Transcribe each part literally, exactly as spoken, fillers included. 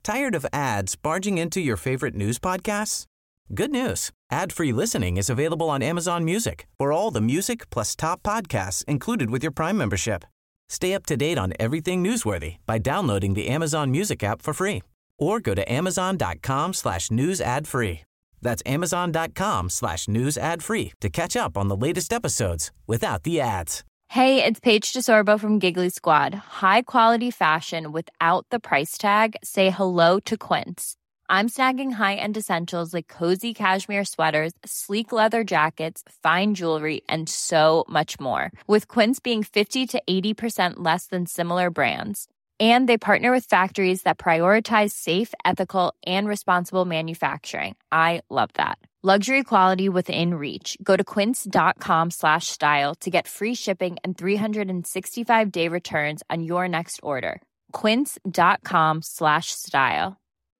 Tired of ads barging into your favorite news podcasts? Good news. Ad-free listening is available on Amazon Music for all the music plus top podcasts included with your Prime membership. Stay up to date on everything newsworthy by downloading the Amazon Music app for free or go to amazon.com slash news ad free. That's amazon.com slash news ad free to catch up on the latest episodes without the ads. Hey, it's Paige DeSorbo from Giggly Squad. High quality fashion without the price tag. Say hello to Quince. I'm snagging high-end essentials like cozy cashmere sweaters, sleek leather jackets, fine jewelry, and so much more. With Quince being fifty to eighty percent less than similar brands. And they partner with factories that prioritize safe, ethical, and responsible manufacturing. I love that. Luxury quality within reach. Go to quince.com slash style to get free shipping and three sixty-five day returns on your next order. Quince.com slash style.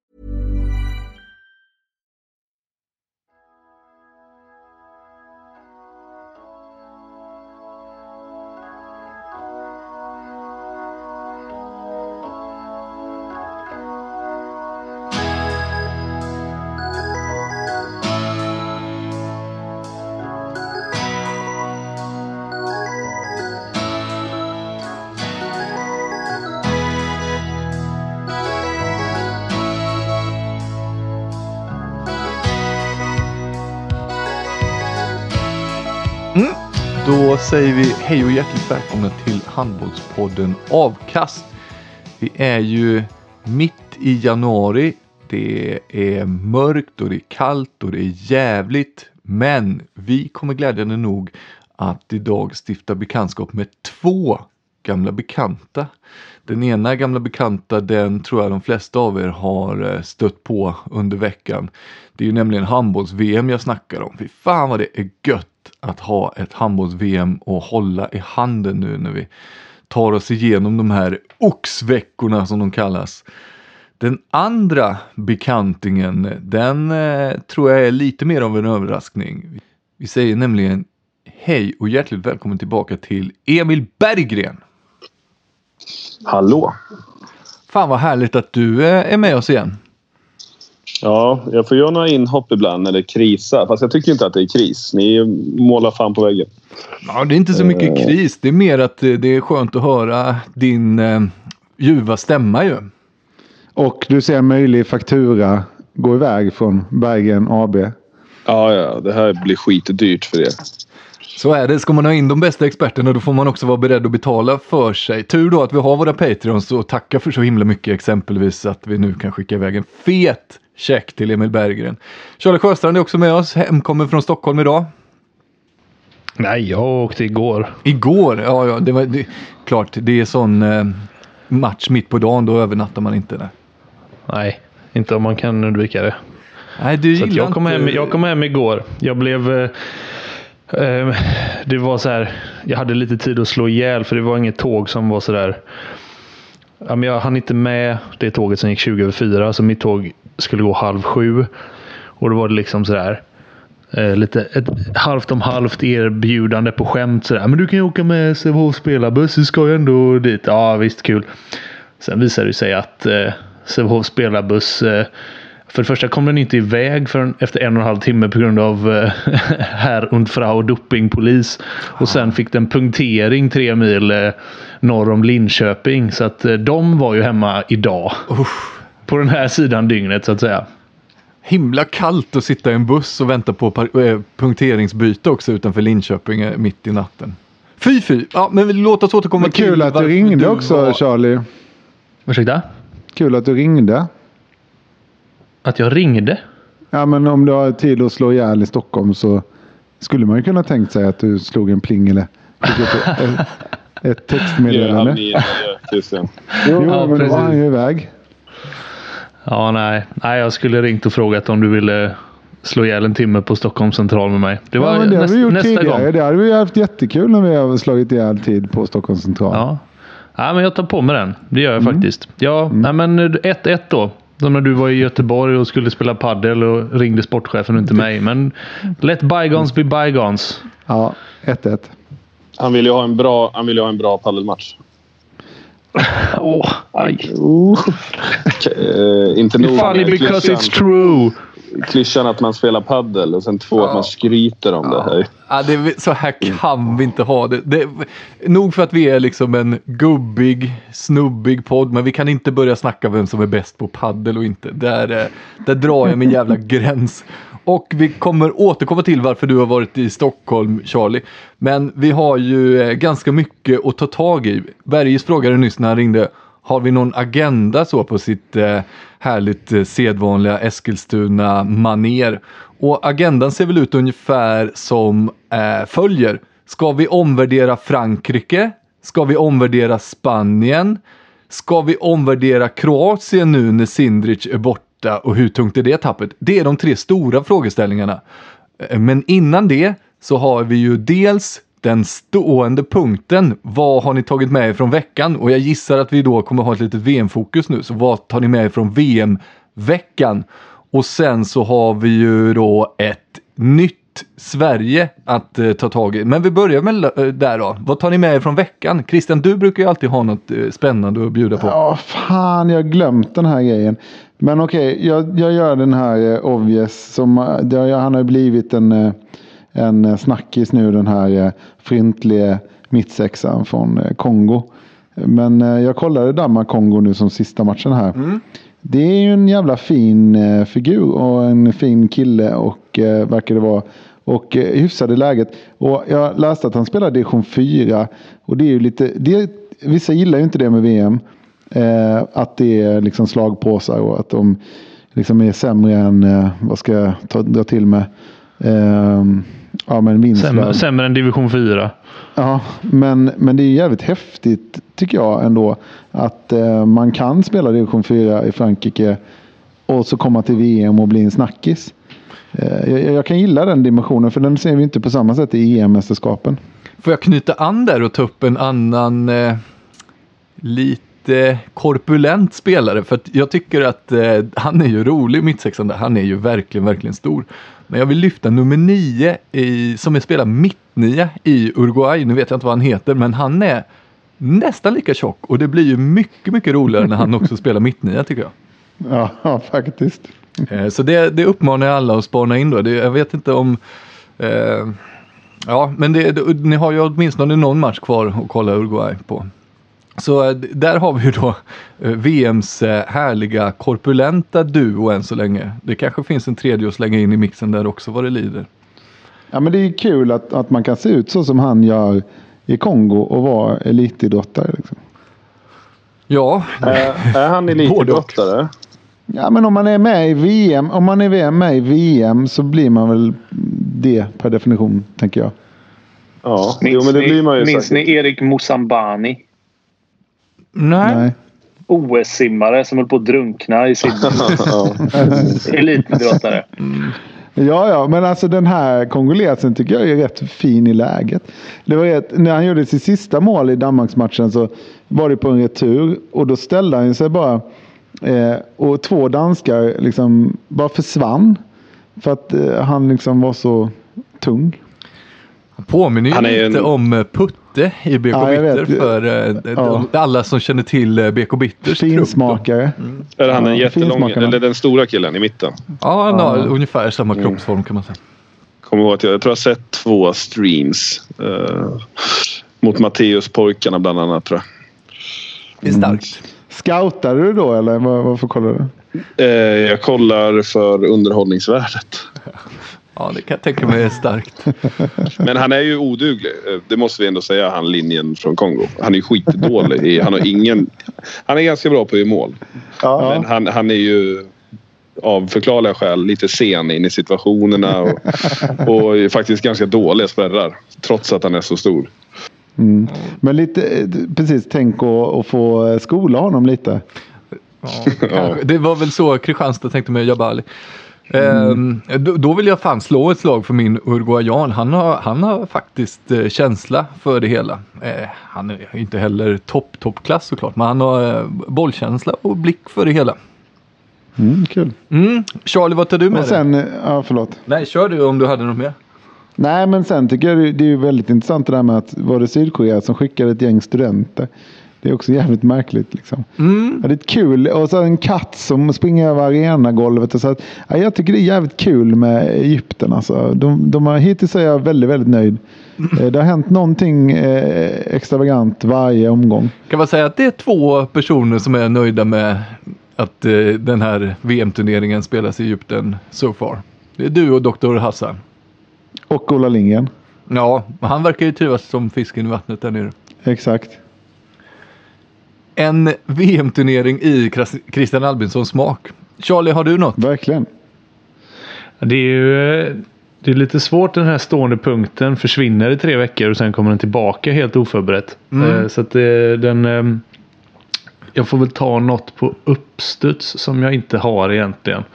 Mm. Då säger vi hej och hjärtligt välkomna till Handbollspodden Avkast. Vi är ju mitt i januari. Det är mörkt och det är kallt och det är jävligt. Men vi kommer glädjande nog att idag stifta bekantskap med två gamla bekanta. Den ena gamla bekanta, den tror jag de flesta av er har stött på under veckan. Det är ju nämligen handbolls-V M jag snackar om. Fy fan vad det är gött att ha ett handbolls-V M och hålla i handen nu när vi tar oss igenom de här oxveckorna som de kallas. Den andra bekantingen, den eh, tror jag är lite mer av en överraskning. Vi säger nämligen hej och hjärtligt välkommen tillbaka till Emil Berggren. Hallå. Fan vad härligt att du eh, är med oss igen. Ja, jag får göra några inhopp ibland eller krisa. Fast jag tycker inte att det är kris. Ni målar fan på väggen. Ja, det är inte så mycket uh. kris. Det är mer att det är skönt att höra din eh, ljuva stämma ju. Och du ser en möjlig faktura gå iväg från Berggren A B. Ja, ja. Det här blir skitdyrt för er. Så är det. Ska man ha in de bästa experterna då får man också vara beredd att betala för sig. Tur då att vi har våra Patreons och tacka för så himla mycket. Exempelvis att vi nu kan skicka iväg en fet check till Emil Berggren. Charlie Sjöstrand är också med oss. Hemkommer från Stockholm idag. Nej, jag åkte igår. Igår? Ja, ja det var det, klart. Det är sån eh, match mitt på dagen. Då övernattar man inte det. Nej, inte om man kan undvika det. Nej, du så jag kom, inte... hem, jag kom hem igår. Jag blev... Eh, eh, det var så här... Jag hade lite tid att slå ihjäl. För det var inget tåg som var så där... Ja, men jag hann inte med det tåget som gick tjugo över fyra. Så mitt tåg skulle gå halv sju. Och då var det liksom sådär eh, lite ett halvt om halvt erbjudande på skämt sådär. Men du kan ju åka med Sävehof spelarbuss. Du ska ju ändå dit. Ja visst, kul. Sen visade det sig att eh, Sävehof spelarbuss eh, för det första kom den inte iväg förrän efter en och en halv timme på grund av eh, herr und frau dopingpolis. Och sen fick den punktering tre mil eh, norr om Linköping. Så att eh, de var ju hemma idag. Uff. På den här sidan dygnet så att säga. Himla kallt att sitta i en buss och vänta på par- äh, punkteringsbyte också utanför Linköping äh, mitt i natten. Fy fy! Ja, men låt oss återkomma men kul till att du ringde du också, var... Charlie. Ursäkta? Kul att du ringde. Att jag ringde? Ja, men om du har tid att slå ihjäl i Stockholm så skulle man ju kunna tänkt sig att du slog en pling eller ett, ett, ett textmeddelande. Ja, jo, ja, men då var han ju iväg. Ja, nej. nej. Jag skulle ringt och frågat om du ville slå ihjäl en timme på Stockholm central med mig. Det var ja, men det näst, har vi gjort nästa tidigare. gång. Det hade vi haft jättekul när vi har slagit ihjäl tid på Stockholm central. Ja, ja men jag tar på mig den. Det gör jag mm. faktiskt. Ja, mm. nej, men ett ett då. Som när du var i Göteborg och skulle spela paddel och ringde sportchefen och inte mig. Men let bygons be bygons. Ja, ett ett. Han vill ju ha en bra, han vill ju ha en bra paddelmatch. Åh, oh, aj. Uh. Uh, inte nog funny because klyschan, it's true. Klyschan att man spelar paddel och sen två ja. att man skryter om ja. det här. Ja, det är, så här kan vi inte ha det. det. Nog för att vi är liksom en gubbig, snubbig podd, men vi kan inte börja snacka vem som är bäst på paddel och inte. Där, där drar jag min jävla gräns. Och vi kommer återkomma till varför du har varit i Stockholm, Charlie. Men vi har ju ganska mycket att ta tag i. Bergis frågade nyss när han ringde, har vi någon agenda så på sitt eh, härligt eh, sedvanliga Eskilstuna-maner? Och agendan ser väl ut ungefär som eh, följer. Ska vi omvärdera Frankrike? Ska vi omvärdera Spanien? Ska vi omvärdera Kroatien nu när Sindric är borta? Och hur tungt är det tappet? Det är de tre stora frågeställningarna. Men innan det så har vi ju dels den stående punkten. Vad har ni tagit med er från veckan? Och jag gissar att vi då kommer ha ett litet V M-fokus nu. Så vad tar ni med er från V M-veckan? Och sen så har vi ju då ett nytt Sverige att uh, ta tag i. Men vi börjar med uh, där då. Vad tar ni med er från veckan? Christian, du brukar ju alltid ha något uh, spännande att bjuda på. Ja, fan, jag har glömt den här grejen. Men okej, okay, jag, jag gör den här uh, obvious. Som, uh, det, han har blivit en, uh, en snackis nu, den här uh, fryntliga mittsexan från uh, Kongo. Men uh, jag kollade Danmark-Kongo nu som sista matchen här. Mm. Det är ju en jävla fin uh, figur och en fin kille och uh, verkar det vara. Och uh, hyfsade läget. Och jag läste att han spelar division fyra. Och det är ju lite, det, vissa gillar ju inte det med V M. Uh, att det är liksom slagpåsar och att de liksom är sämre än, uh, vad ska jag ta, dra till med? Uh, ja, men vinst. Sämre, sämre än division fyra. Ja, men, men det är jävligt häftigt tycker jag ändå att eh, man kan spela division fyra i Frankrike och så komma till V M och bli en snackis. Eh, jag, jag kan gilla den dimensionen för den ser vi inte på samma sätt i E M-mästerskapen. Får jag knyta an där och ta upp en annan eh, lite korpulent spelare, för att jag tycker att eh, han är ju rolig mittsexan där, han är ju verkligen, verkligen stor. Men jag vill lyfta nummer nio i, som är spelar mittnia i Uruguay. Nu vet jag inte vad han heter, men han är nästan lika tjock. Och det blir ju mycket, mycket roligare när han också spelar mittnia tycker jag. Ja, ja faktiskt. Eh, så det, det uppmanar jag alla att spana in då. Det, jag vet inte om... Eh, ja, men det, det, ni har ju åtminstone någon match kvar att kolla Uruguay på. Så där har vi ju då V M:s härliga korpulenta duo än så länge. Det kanske finns en tredje att slänga in i mixen där också vad det lider. Ja, men det är kul att, att man kan se ut så som han gör i Kongo och vara elitidrottare. Liksom. Ja. Äh, är han elitidrottare? Ja, men om man är med i V M, om man är med i V M så blir man väl det per definition, tänker jag. Ja, minns, jo, men det blir man ju minns ni Erik Mosambani? Nej. Nej. O S-simmare som höll på att drunkna i sin elitidrottare. Mm. Ja, ja, men alltså den här kongolesen tycker jag är rätt fin i läget. Det var rätt, när han gjorde sitt sista mål i Danmarksmatchen så var det på en retur och då ställde han sig bara eh, och två danskar liksom bara försvann för att eh, han liksom var så tung. Han påminner ju han lite en... om Putte i B K ja, Bitter för eh, ja. alla som känner till B K Bitters finsmakare. Mm. Är han en jättelång, eller den stora killen i mitten? Ja, han har ja. ungefär samma mm. kroppsform kan man säga. Kommer ihåg att jag, jag tror jag har sett två streams eh, mot Matteus-pojkarna bland annat, tror jag. Det är starkt. Mm. Scoutade du då eller varför kollar du? Eh, jag kollar för underhållningsvärdet. Ja, det kan jag tänka mig är starkt. Men han är ju oduglig. Det måste vi ändå säga, han linjen från Kongo. Han är skitdålig. Han har ingen... Han är ganska bra på att göra mål. Ja. Men han, han är ju av förklarliga skäl lite sen in i situationerna. Och, och faktiskt ganska dåliga spärrar. Trots att han är så stor. Mm. Men lite, precis, tänk att få skola honom lite. Ja, ja. Det var väl så Kristianstad tänkte med Jabali. Mm. Eh, då, då vill jag fan slå ett slag för min Uruguayan. Han har, han har faktiskt eh, känsla för det hela. Eh, han är inte heller topp, toppklass såklart. Men han har eh, bollkänsla och blick för det hela. Mm, kul. Mm. Charlie, vad tar du med och sen, dig? Ja, förlåt. Nej, kör du om du hade något mer. Nej, men sen tycker jag det är väldigt intressant det där med att var det Sydkorea som skickade ett gäng studenter. Det är också jävligt märkligt liksom. Mm. Ja, det är kul. Och så en katt som springer över arenagolvet. Och så att, ja, jag tycker det är jävligt kul med Egypten. Alltså. De, de har, hittills är jag väldigt, väldigt nöjd. Mm. Det har hänt någonting eh, extravagant varje omgång. Kan man säga att det är två personer som är nöjda med att eh, den här V M-turneringen spelas i Egypten so far? Det är du och doktor Hassan. Och Ola Lindgren. Ja, han verkar ju trivas som fisken i vattnet där nere. Exakt. En V M-turnering i Christian Albinssons smak. Charlie, har du något? Verkligen. Det är ju det är lite svårt, den här stående punkten försvinner i tre veckor och sen kommer den tillbaka helt oförberett. Mm. Så att den... Jag får väl ta något på uppstuds som jag inte har egentligen.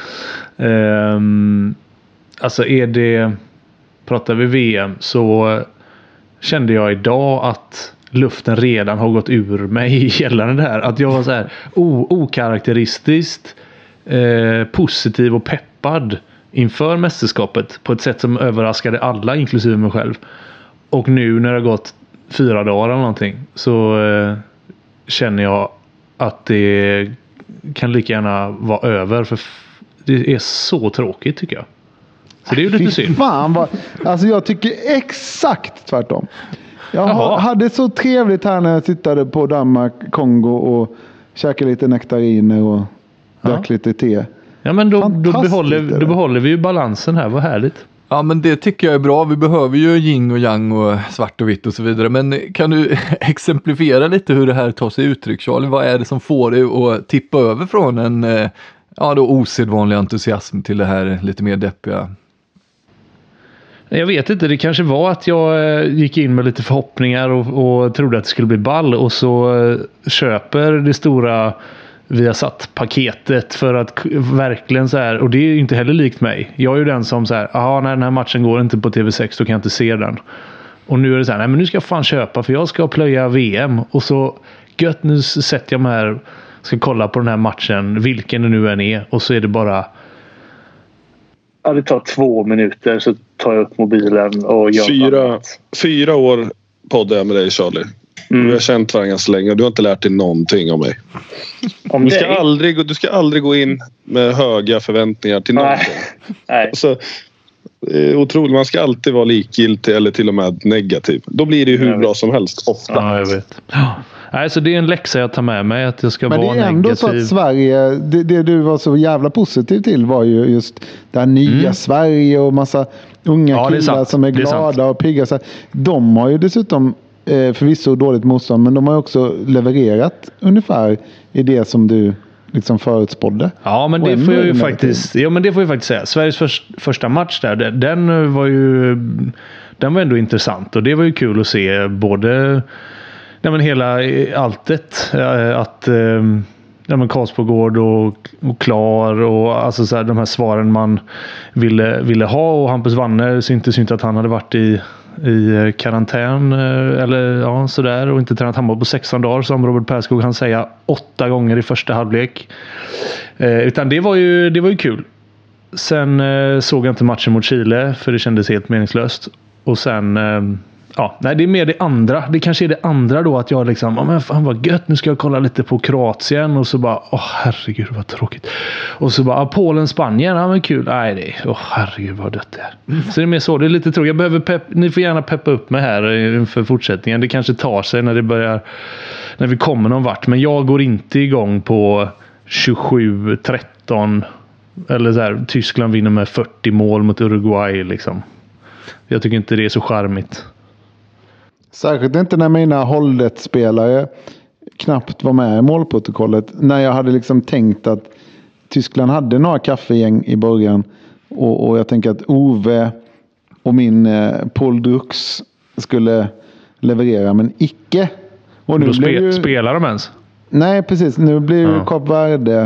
Alltså är det... Pratar vi V M så kände jag idag att luften redan har gått ur mig gällande det här. Att jag var så här o- okaraktäristiskt eh, positiv och peppad inför mästerskapet på ett sätt som överraskade alla, inklusive mig själv. Och nu när det har gått fyra dagar eller någonting så eh, känner jag att det kan lika gärna vara över, för det är så tråkigt tycker jag. Så det är ju lite synd. Fan vad, alltså jag tycker exakt tvärtom. Jag Jaha. hade så trevligt här när jag tittade på Danmark, Kongo och käkade lite nektariner och drack ja. lite te. Ja, men då, då, behåller, då behåller vi ju balansen här, vad härligt. Ja, men det tycker jag är bra. Vi behöver ju yin och yang och svart och vitt och så vidare. Men kan du exemplifiera lite hur det här tar sig uttryck, Charlie? Vad är det som får dig att tippa över från en ja, då osedvanlig entusiasm till det här lite mer deppiga? Jag vet inte, det kanske var att jag gick in med lite förhoppningar och, och trodde att det skulle bli ball och så köper det stora Viasat-paketet för att verkligen så här, och det är ju inte heller likt mig. Jag är ju den som så här, aha, när den här matchen går inte på T V sex då kan jag inte se den. Och nu är det så här, nej men nu ska jag fan köpa för jag ska plöja V M och så gött, nu sätter jag mig här, ska kolla på den här matchen, vilken det nu än är, och så är det bara... Ja, det tar två minuter så tar jag upp mobilen och gör fyra, annat. Fyra år poddar jag med dig, Charlie. Mm. Vi har känt varandra så länge och du har inte lärt dig någonting om mig. Om du, ska aldrig, du ska aldrig gå in med höga förväntningar till någonting. Nej. Alltså, otroligt, man ska alltid vara likgiltig eller till och med negativ. Då blir det ju hur bra som helst, ofta. Ja, jag vet. Nej, så det är en läxa jag tar med mig, att jag ska Men vara negativ. Men det är ändå negativ. Så att Sverige, det, det du var så jävla positiv till var ju just det här nya mm. Sverige och massa unga ja, killar som är glada är och pigga. Så de har ju dessutom eh, förvisso dåligt motstånd, men de har ju också levererat ungefär i det som du liksom förutspådde. Ja, men det får jag ju faktiskt, ja, men det får jag faktiskt säga. Sveriges för, första match där, den var ju den var ändå intressant och det var ju kul att se både nej, men hela alltet att ja, men Karlsborgård och, och Klar och alltså så här, de här svaren man ville, ville ha, och Hampus Wanne syntes inte att han hade varit i i karantän eller ja, sådär och inte tränat handboll på sexton dagar som Robert Perskog han säga åtta gånger i första halvlek. Eh, utan det var ju det var ju kul. Sen eh, såg jag inte matchen mot Chile för det kändes helt meningslöst. Och sen eh, ja, nej, det är mer det andra. Det kanske är det andra då att jag liksom, ja men fan vad gött, nu ska jag kolla lite på Kroatien och så bara, åh herregud vad tråkigt. Och så bara, Polen, Spanien, ja men kul. Nej det, åh herregud vad dött det är. Mm. Så det är mer så, det är lite tråkigt. Jag behöver pepp, ni får gärna peppa upp mig här inför fortsättningen. Det kanske tar sig när det börjar, när vi kommer någon vart. Men jag går inte igång på tjugosju tretton eller så här, Tyskland vinner med fyrtio mål mot Uruguay liksom. Jag tycker inte det är så charmigt. Särskilt inte när mina hållet-spelare knappt var med i målprotokollet. När jag hade liksom tänkt att Tyskland hade några kaffegäng i början. Och, och jag tänker att Ove och min eh, Paul Drux skulle leverera, men icke. Och nu då spe- ju... spelar de ens? Nej, precis. Nu blir ju ja. Kap Verde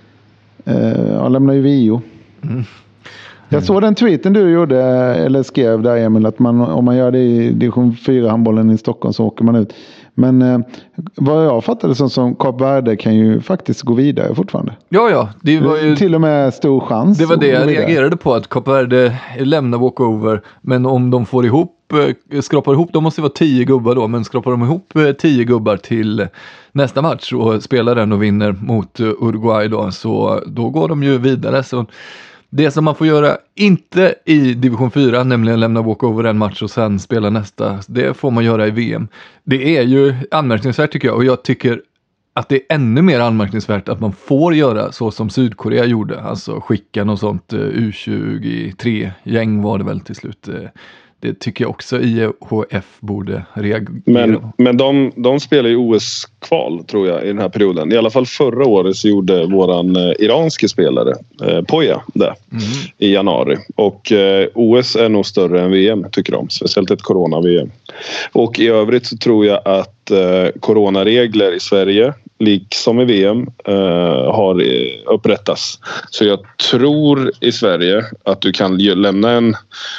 eh, jag lämnar ju Vio. Mm. Jag såg den tweeten du gjorde eller skrev där, Emil, att man, om man gör det i division fyra handbollen i Stockholm så åker man ut. Men eh, vad jag fattade som, som Kap Verde kan ju faktiskt gå vidare fortfarande. Ja, ja. Det var ju... Till och med stor chans. Det var det jag reagerade på, att Kap Verde lämnar walkover. Men om de får ihop, skrapar ihop, de måste vara tio gubbar då. Men skrapar de ihop tio gubbar till nästa match och spelar den och vinner mot Uruguay då, så då går de ju vidare. Så det som man får göra inte i division fyra, nämligen lämna walkover en match och sen spela nästa, det får man göra i V M. Det är ju anmärkningsvärt tycker jag, och jag tycker att det är ännu mer anmärkningsvärt att man får göra så som Sydkorea gjorde, alltså skicka något sånt U tjugotre-gäng var det väl till slut. Det tycker jag också I H F borde reagera. Men, men de, de spelar ju O S-kval tror jag i den här perioden. I alla fall förra året så gjorde våran eh, iranske spelare eh, Poya det mm. i januari. Och eh, O S är nog större än V M tycker de. Speciellt ett corona-V M. Och i övrigt så tror jag att eh, coronaregler i Sverige liksom i V M eh, har upprättats. Så jag tror i Sverige att du kan lämna en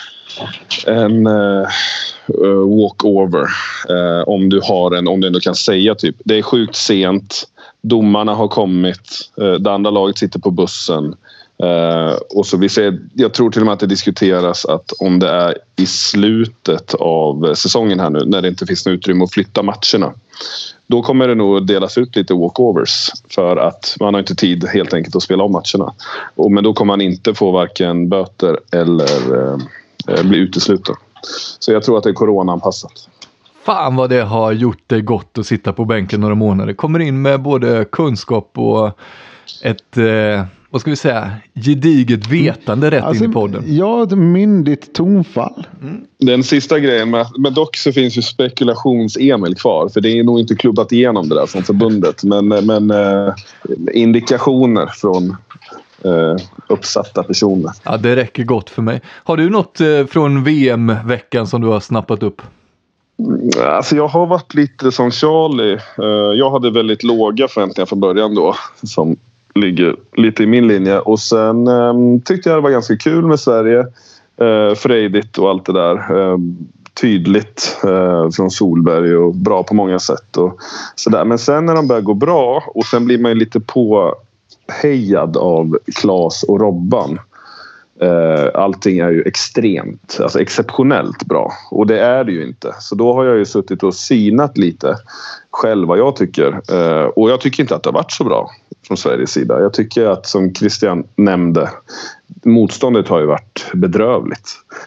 en uh, walkover uh, om du har en, om du ändå kan säga typ, det är sjukt sent, domarna har kommit, uh, det andra laget sitter på bussen uh, och så vi ser, jag tror till och med att det diskuteras att om det är i slutet av säsongen här nu, när det inte finns något utrymme att flytta matcherna, då kommer det nog delas ut lite walkovers för att man har inte tid helt enkelt att spela om matcherna, och, men då kommer man inte få varken böter eller uh, bli utesluten. Så jag tror att det är coronaanpassat. Fan vad det har gjort det gott att sitta på bänken några månader. Kommer in med både kunskap och ett, eh, vad ska vi säga, gediget vetande rätt alltså, in i podden. Ja, ett myndigt tonfall. Mm. Den sista grejen, med, men dock så finns ju spekulations-Emil kvar. För det är nog inte klubbat igenom det där från förbundet. Men, men eh, indikationer från Uh, uppsatta personer. Ja, det räcker gott för mig. Har du något uh, från V M-veckan som du har snappat upp? Alltså jag har varit lite som Charlie. Uh, jag hade väldigt låga förväntningar från början då, som ligger lite i min linje. Och sen um, tyckte jag det var ganska kul med Sverige. Uh, frejdigt och allt det där. Uh, tydligt uh, från Solberg och bra på många sätt. Och sådär. Men sen när de börjar gå bra och sen blir man ju lite på hejad av Claes och Robban. Allting är ju extremt, alltså exceptionellt bra. Och det är det ju inte. Så då har jag ju suttit och synat lite själv vad jag tycker. Och jag tycker inte att det har varit så bra från Sveriges sida. Jag tycker att, som Christian nämnde, motståndet har ju varit bedrövligt.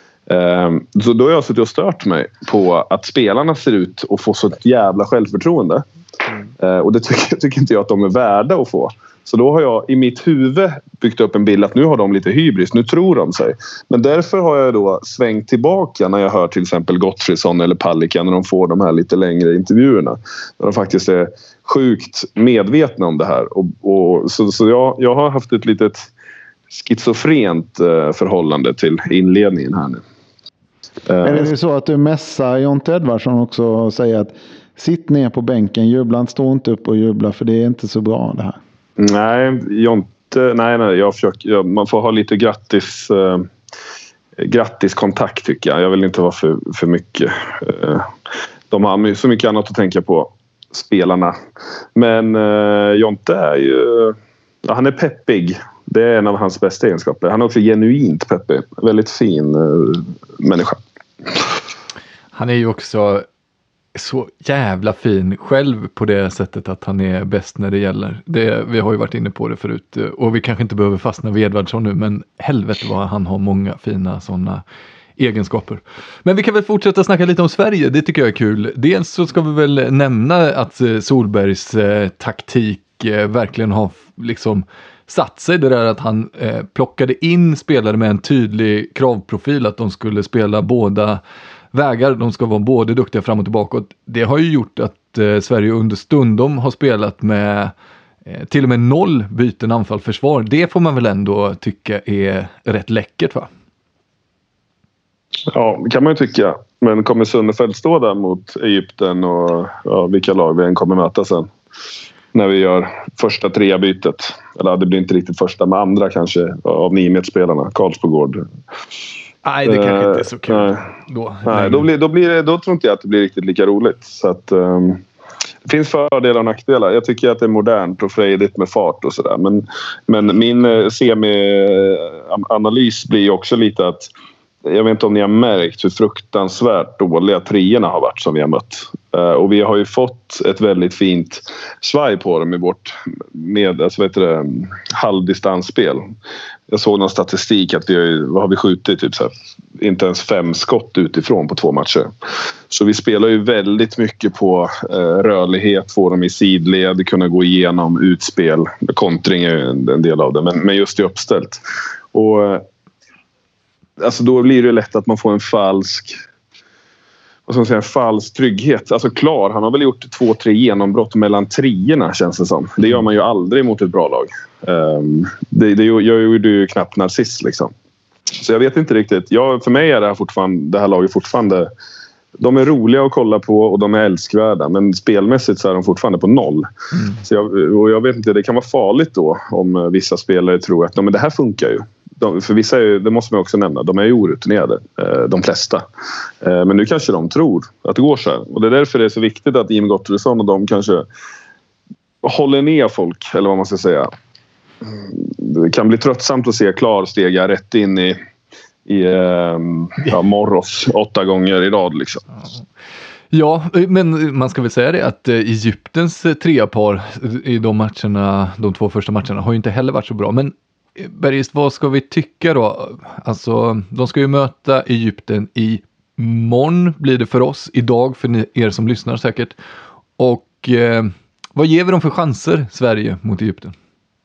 Så då har jag suttit och stört mig på att spelarna ser ut att få så ett jävla självförtroende. Och det tycker, tycker inte jag att de är värda att få. Så då har jag i mitt huvud byggt upp en bild att nu har de lite hybris, nu tror de sig. Men därför har jag då svängt tillbaka när jag hör till exempel Gottfridsson eller Palicka när de får de här lite längre intervjuerna. När de faktiskt är sjukt medvetna om det här. Och, och, så så jag, jag har haft ett litet schizofrent eh, förhållande till inledningen här nu. Är det så att du mässar Jonte Edvardsson också och säger att sitt ner på bänken, jubla inte, stå inte upp och jubla för det är inte så bra det här? Nej, Jonte, nej, nej jag försöker, jag, man får ha lite grattis eh, grattis kontakt tycker jag. Jag vill inte vara för, för mycket. Eh, de har så mycket annat att tänka på, spelarna. Men eh, Jonte är ju, ja, han är peppig. Det är en av hans bästa egenskaper. Han är också genuint peppig. Väldigt fin eh, människa. Han är ju också så jävla fin själv på det sättet att han är bäst när det gäller. Det, vi har ju varit inne på det förut. Och vi kanske inte behöver fastna vid Edvardsson nu. Men helvete vad han har många fina sådana egenskaper. Men vi kan väl fortsätta snacka lite om Sverige. Det tycker jag är kul. Dels så ska vi väl nämna att Solbergs eh, taktik eh, verkligen har liksom satt sig. Det där att han eh, plockade in spelare med en tydlig kravprofil. Att de skulle spela båda vägar. De ska vara både duktiga fram och tillbaka. Det har ju gjort att eh, Sverige under stundom har spelat med eh, till och med noll byten anfall-försvar. Det får man väl ändå tycka är rätt läckert, va? Ja, det kan man ju tycka. Men kommer Sundefeld stå där mot Egypten och ja, vilka lag vi än kommer möta sen? När vi gör första trea bytet. Eller det blir inte riktigt första, men andra kanske av Nimet-spelarna. Karlsbogård. Nej, det kanske inte är så kul. Nej, då, Nej, då, blir, då, blir det, då tror inte jag att det blir riktigt lika roligt. Så att, um, det finns fördelar och nackdelar. Jag tycker att det är modernt och frejdigt med fart och sådär. Men, men min semi-analys blir också lite att jag vet inte om ni har märkt hur fruktansvärt dåliga treorna har varit som vi har mött. Och vi har ju fått ett väldigt fint svaj på dem i vårt med, alltså vet det, halvdistansspel. Jag såg någon statistik att vi har, vad har vi skjutit? Typ så här, inte ens fem skott utifrån på två matcher. Så vi spelar ju väldigt mycket på eh, rörlighet, få dem i sidled, kunna gå igenom utspel. Kontring är en, en del av det, men, men just i uppställt. Och alltså då blir det lätt att man får en falsk vad ska man säga, en falsk trygghet. Alltså klar, han har väl gjort två, tre genombrott mellan treorna känns det som. Det gör man ju aldrig mot ett bra lag. Um, det, det jag gjorde ju knappt narciss liksom. Så jag vet inte riktigt. Jag, för mig är det här fortfarande, det här laget fortfarande, de är roliga att kolla på och de är älskvärda. Men spelmässigt så är de fortfarande på noll. Mm. Så jag, och jag vet inte, det kan vara farligt då om vissa spelare tror att men det här funkar ju. De, för vissa är, det måste man också nämna, de är ju orutinerade, de flesta. Men nu kanske de tror att det går så här. Och det är därför det är så viktigt att Jim Gottfridsson och de kanske håller ner folk, eller vad man ska säga. Det kan bli tröttsamt att se Klar stega rätt in i, i ja, Morros åtta gånger i rad liksom. Ja, men man ska väl säga det att Egyptens treapar i de matcherna, de två första matcherna har ju inte heller varit så bra. Men Bergist, vad ska vi tycka då? Alltså, de ska ju möta Egypten i morgon blir det för oss, idag för ni, er som lyssnar säkert. Och eh, vad ger vi dem för chanser, Sverige mot Egypten?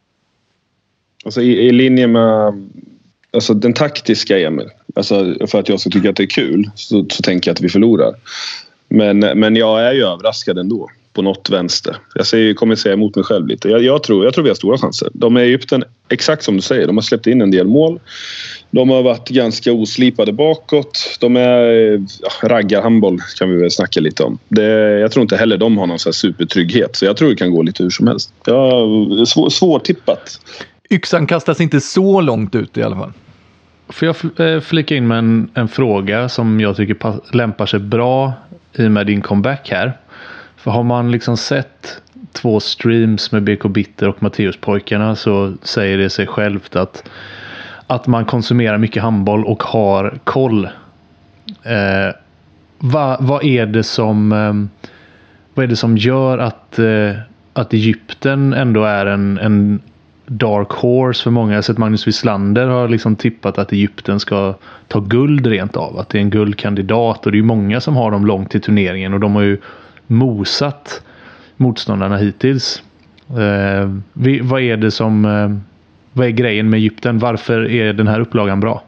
Alltså i, i linje med alltså, den taktiska, Emil. Alltså, för att jag ska tycka att det är kul så, så tänker jag att vi förlorar. Men, men jag är ju överraskad ändå på något vänster. Jag säger, kommer säga emot mig själv lite. Jag, jag, tror, jag tror vi har stora chanser. De är i Egypten, exakt som du säger. De har släppt in en del mål. De har varit ganska oslipade bakåt. De är ja, raggarhandboll kan vi väl snacka lite om. Det, jag tror inte heller de har någon så här supertrygghet. Så jag tror det kan gå lite hur som helst. Ja, svår, svårtippat. Yxan kastas inte så långt ut i alla fall. Får jag flika in med en, en fråga som jag tycker pass, lämpar sig bra i med din comeback här. För har man liksom sett två streams med B K Bitter och Matteuspojkarna så säger det sig självt att, att man konsumerar mycket handboll och har koll. Eh, vad, vad är det som eh, vad är det som gör att, eh, att Egypten ändå är en, en dark horse för många? Jag har sett Magnus Wislander har liksom tippat att Egypten ska ta guld rent av. Att det är en guldkandidat och det är ju många som har dem långt till turneringen och de har ju mosat motståndarna hittills. Eh, vi, vad är det som eh, vad är grejen med Egypten? Varför är den här upplagan bra?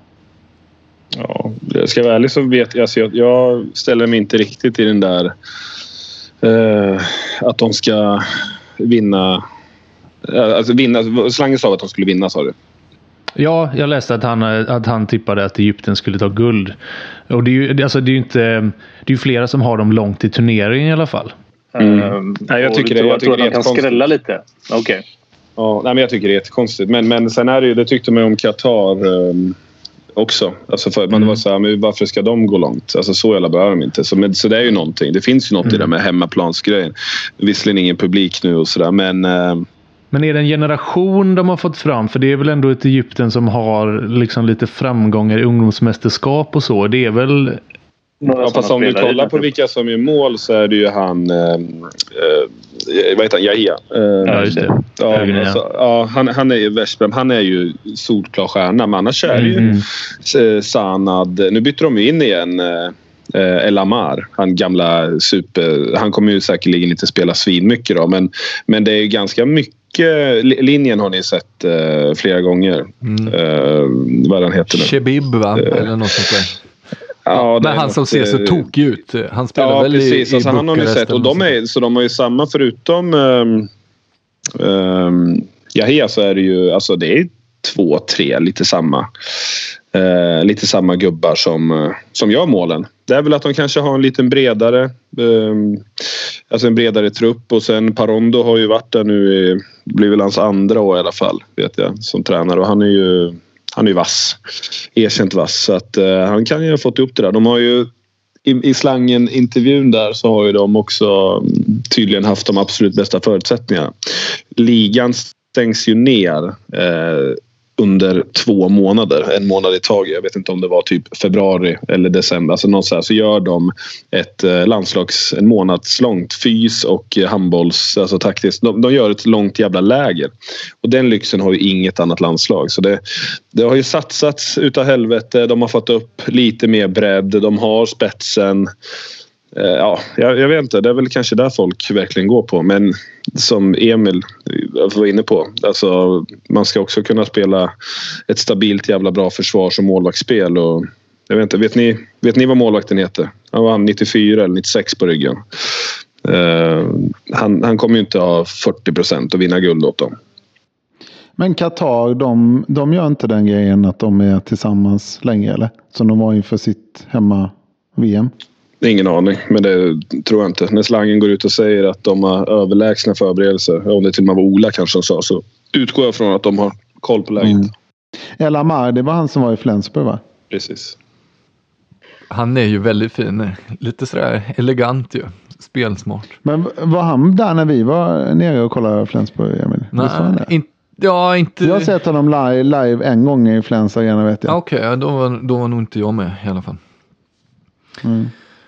Ja, jag ska vara ärlig så vet jag, alltså jag, jag ställer mig inte riktigt i den där eh, att de ska vinna alltså vinna, Slangen sa att de skulle vinna, sa du? Ja, jag läste att han, att han tippade att Egypten skulle ta guld. Och det är ju, alltså det är ju inte, det är ju flera som har dem långt i turneringen i alla fall. Mm. Mm. Nej, jag tycker det, jag tycker tror att de kan skrälla lite. Okej. Okay. Ja, nej, men jag tycker det är jättekonstigt. Men, men sen är det ju, det tyckte man om Qatar um, också. Alltså för, man mm. var så här, men varför ska de gå långt? Alltså så jävla behöver de inte. Så, men, så det är ju någonting. Det finns ju något mm. i det med hemmaplansgrejen. Visserligen ingen publik nu och sådär, men... Uh, Men är det en generation de har fått fram? För det är väl ändå ett Egypten som har liksom lite framgångar i ungdomsmästerskap och så. Det är väl... Ja, fast om du kollar på vilka som är mål så är det ju han... Eh, eh, vad heter han? Yahya. Eh, ja, just det. Ja, alltså, ja, han, han är ju Veszprem. Han är ju solklar stjärna. Men annars är det ju mm. Sanad. Nu byter de in igen... Eh, El Amar, han gamla super... Han kommer ju säkerligen inte spela svin mycket då. Men, men det är ju ganska mycket... Linjen har ni sett uh, flera gånger. Mm. Uh, vad den heter nu? Shebib, va? Uh, Eller något sånt där. Ja, men han något, som ser så tokig ut. Han spelar ja, väl precis. i, i alltså, han har ni sett. Och de är, så de har ju samma förutom um, um, Yahya så är det ju alltså det är två, tre lite samma uh, lite samma gubbar som, uh, som gör målen. Det är väl att de kanske har en liten bredare um, alltså en bredare trupp och sen Parondo har ju varit där nu i, blir väl hans andra år i alla fall vet jag som tränare och han är ju han är ju vass erkänt vass så att uh, han kan ju ha fått upp det där. De har ju i, i slangen-intervjun där så har ju de också tydligen haft de absolut bästa förutsättningarna. Ligan stängs ju ner eh, under två månader, en månad i taget. Jag vet inte om det var typ februari eller december. Alltså någonstans så gör de ett eh, landslags, en månadslångt fys och eh, handbolls, alltså taktiskt. De, de gör ett långt jävla läger. Och den lyxen har ju inget annat landslag. Så det, det har ju satsats utav helvete. De har fått upp lite mer bredd. De har spetsen. Ja, jag, jag vet inte. Det är väl kanske där folk verkligen går på. Men som Emil var inne på. Alltså, man ska också kunna spela ett stabilt jävla bra försvars- och målvaktsspel. Och, jag vet inte. Vet ni, vet ni vad målvakten heter? Han var nittiofyra eller nittiosex på ryggen. Uh, han, han kommer ju inte ha fyrtio procent och vinna guld åt dem. Men Qatar, de, de gör inte den grejen att de är tillsammans länge, eller? Som de var inför sitt hemma-V M. Ingen aning, men det tror jag inte. När slangen går ut och säger att de har överlägsna förberedelser, om det till och med var Ola kanske som sa, så utgår jag från att de har koll på läget. Mm. El Amar, det var han som var i Flensburg, va? Precis. Han är ju väldigt fin. Lite sådär elegant ju. Spelsmart. Men var han där när vi var nere och kollade Flensburg, Emil? Nej, inte. Ja, inte... Jag har sett honom live, live en gång i Flens Arena, vet jag. Okej, okay, då, var, då var nog inte jag med i alla fall. Mm.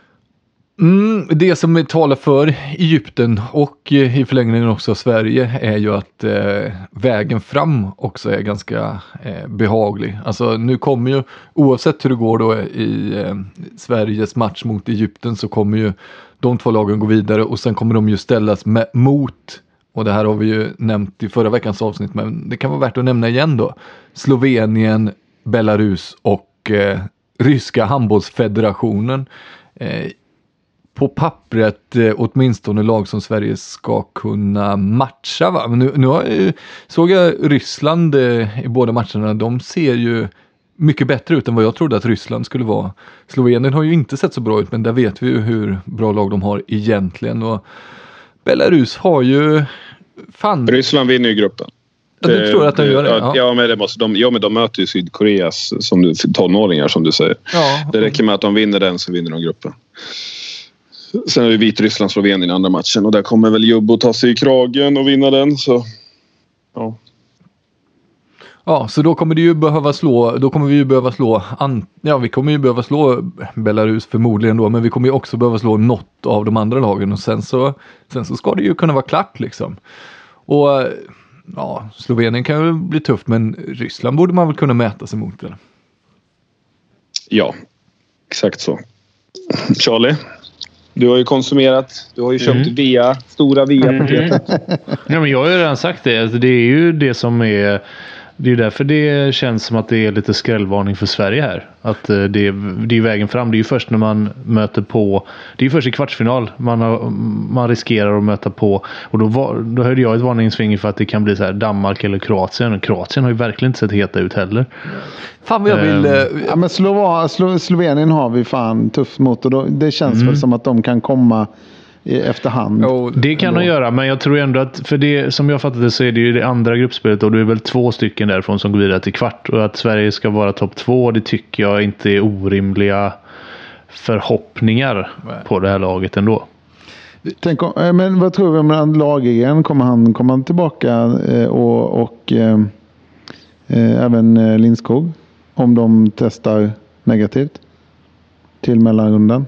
Mm, det som talar för Egypten och i förlängningen också Sverige är ju att eh, vägen fram också är ganska eh, behaglig. Alltså nu kommer ju, oavsett hur det går då i eh, Sveriges match mot Egypten, så kommer ju de två lagen gå vidare och sen kommer de ju ställas med, mot, och det här har vi ju nämnt i förra veckans avsnitt, men det kan vara värt att nämna igen då, Slovenien, Belarus och eh, Ryska handbollsfederationen. Eh, på pappret eh, åtminstone lag som Sverige ska kunna matcha, va? Men nu, nu har jag, såg jag Ryssland eh, i båda matcherna. De ser ju mycket bättre ut än vad jag trodde att Ryssland skulle vara. Slovenien har ju inte sett så bra ut, men där vet vi ju hur bra lag de har egentligen. Och Belarus har ju... Fan... Ryssland vinner ju gruppen. Ja, du tror att de gör det? Ja, ja men, det måste de, ja, men de möter ju Sydkoreas som du, tonåringar som du säger. Ja. Det räcker med att de vinner den, så vinner de gruppen. Sen är det Vitryssland Slovenien i andra matchen. Och där kommer väl Jubbo ta sig i kragen och vinna den. Så ja. Ja, så då kommer det ju behöva slå, då kommer vi ju behöva slå, an, ja vi kommer ju behöva slå Belarus förmodligen då, men vi kommer ju också behöva slå något av de andra lagen och sen så, sen så ska det ju kunna vara klart liksom. Och ja, Slovenien kan ju bli tufft, men Ryssland borde man väl kunna mäta sig mot, eller? Ja, exakt så. Charlie? Du har ju konsumerat, du har ju köpt mm. via, stora via-paketet. Mm. Ja, men jag har ju redan sagt det. Alltså, det är ju det som är... Det är ju därför det känns som att det är lite skrällvarning för Sverige här. Att det, det är vägen fram. Det är ju först när man möter på... Det är ju först i kvartsfinal man, har, man riskerar att möta på. Och då, var, då hörde jag ett varningsfinger för att det kan bli så här Danmark eller Kroatien. Och Kroatien har ju verkligen inte sett heta ut heller. Fan vad jag vill... Um, ja, men Slova, Slo, Slovenien har vi fan tufft mot. Och då, det känns mm. väl som att de kan komma... efterhand. Oh, det kan de göra, men jag tror ändå att för det som jag fattade så är det ju det andra gruppspelet och det är väl två stycken därifrån som går vidare till kvart, och att Sverige ska vara topp två, det tycker jag inte är orimliga förhoppningar Nej. på det här laget ändå. Tänk om, men vad tror vi om Lagergren? Kommer han komma tillbaka och, och eh, även Lindskog om de testar negativt till mellanrundan?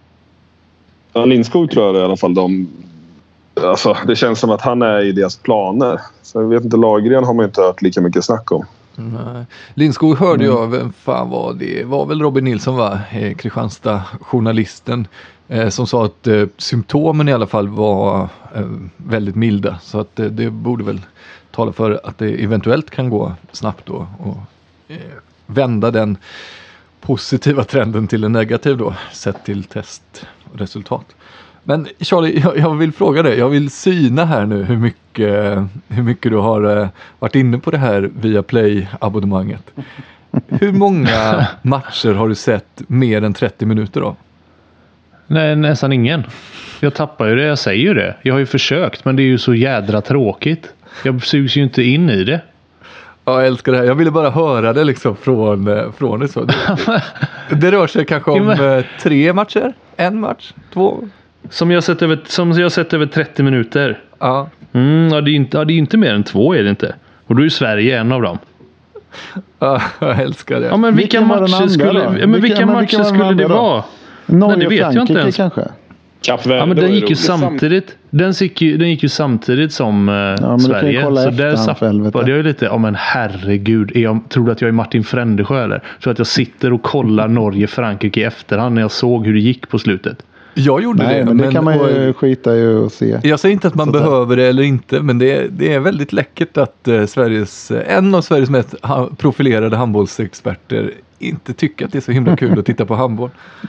Ja, Lindskog tror jag i alla fall de... Alltså, det känns som att han är i deras planer. Så jag vet inte, Lagergren har man inte hört lika mycket snack om. Nej. Lindskog hörde jag, vem fan var det? Var väl Robin Nilsson, va? Eh, Kristianstad-journalisten. Eh, som sa att eh, symptomen i alla fall var eh, väldigt milda. Så att eh, det borde väl tala för att det eventuellt kan gå snabbt då. Och eh, vända den positiva trenden till en negativ då. Sett till testresultat. Men Charlie, jag, jag vill fråga dig. Jag vill syna här nu hur mycket, hur mycket du har eh, varit inne på det här via Play-abonnemanget. Hur många matcher har du sett mer än trettio minuter då? Nej, nästan ingen. Jag tappar ju det, jag säger ju det. Jag har ju försökt, men det är ju så jädra tråkigt. Jag sugs ju inte in i det. Ja, jag älskar det här. Jag ville bara höra det liksom från, från det. Så. Det, det rör sig kanske om ja, men... tre matcher, en match, två. Som jag har sett över, som jag har sett över trettio minuter. Ja. Mm, ja, det är inte, ja, det är inte mer än två, är det inte? Och då är Sverige en av dem. Ja, jag älskar det. Ja, men vilka vilka matcher skulle, ja, men vilka vilka, matcher vilka skulle det vara? Norge, Nej, det vet Frankrike, jag inte ens. Kanske? Ja, men den gick ju samtidigt. Den gick ju, den gick ju samtidigt som uh, ja, Sverige. Så där sappade jag ju lite. Ja, men herregud. Är jag, tror du att jag är Martin Frändesjö eller? Tror att jag sitter och kollar Norge, Frankrike i efterhand när jag såg hur det gick på slutet? Jag gjorde Nej, det. Men det men, kan man ju och, skita i och se. Jag säger inte att man så behöver det eller inte. Men det är, det är väldigt läckert att uh, Sveriges, en av Sveriges mest ha, profilerade handbollsexperter inte tycker att det är så himla kul att titta på handboll.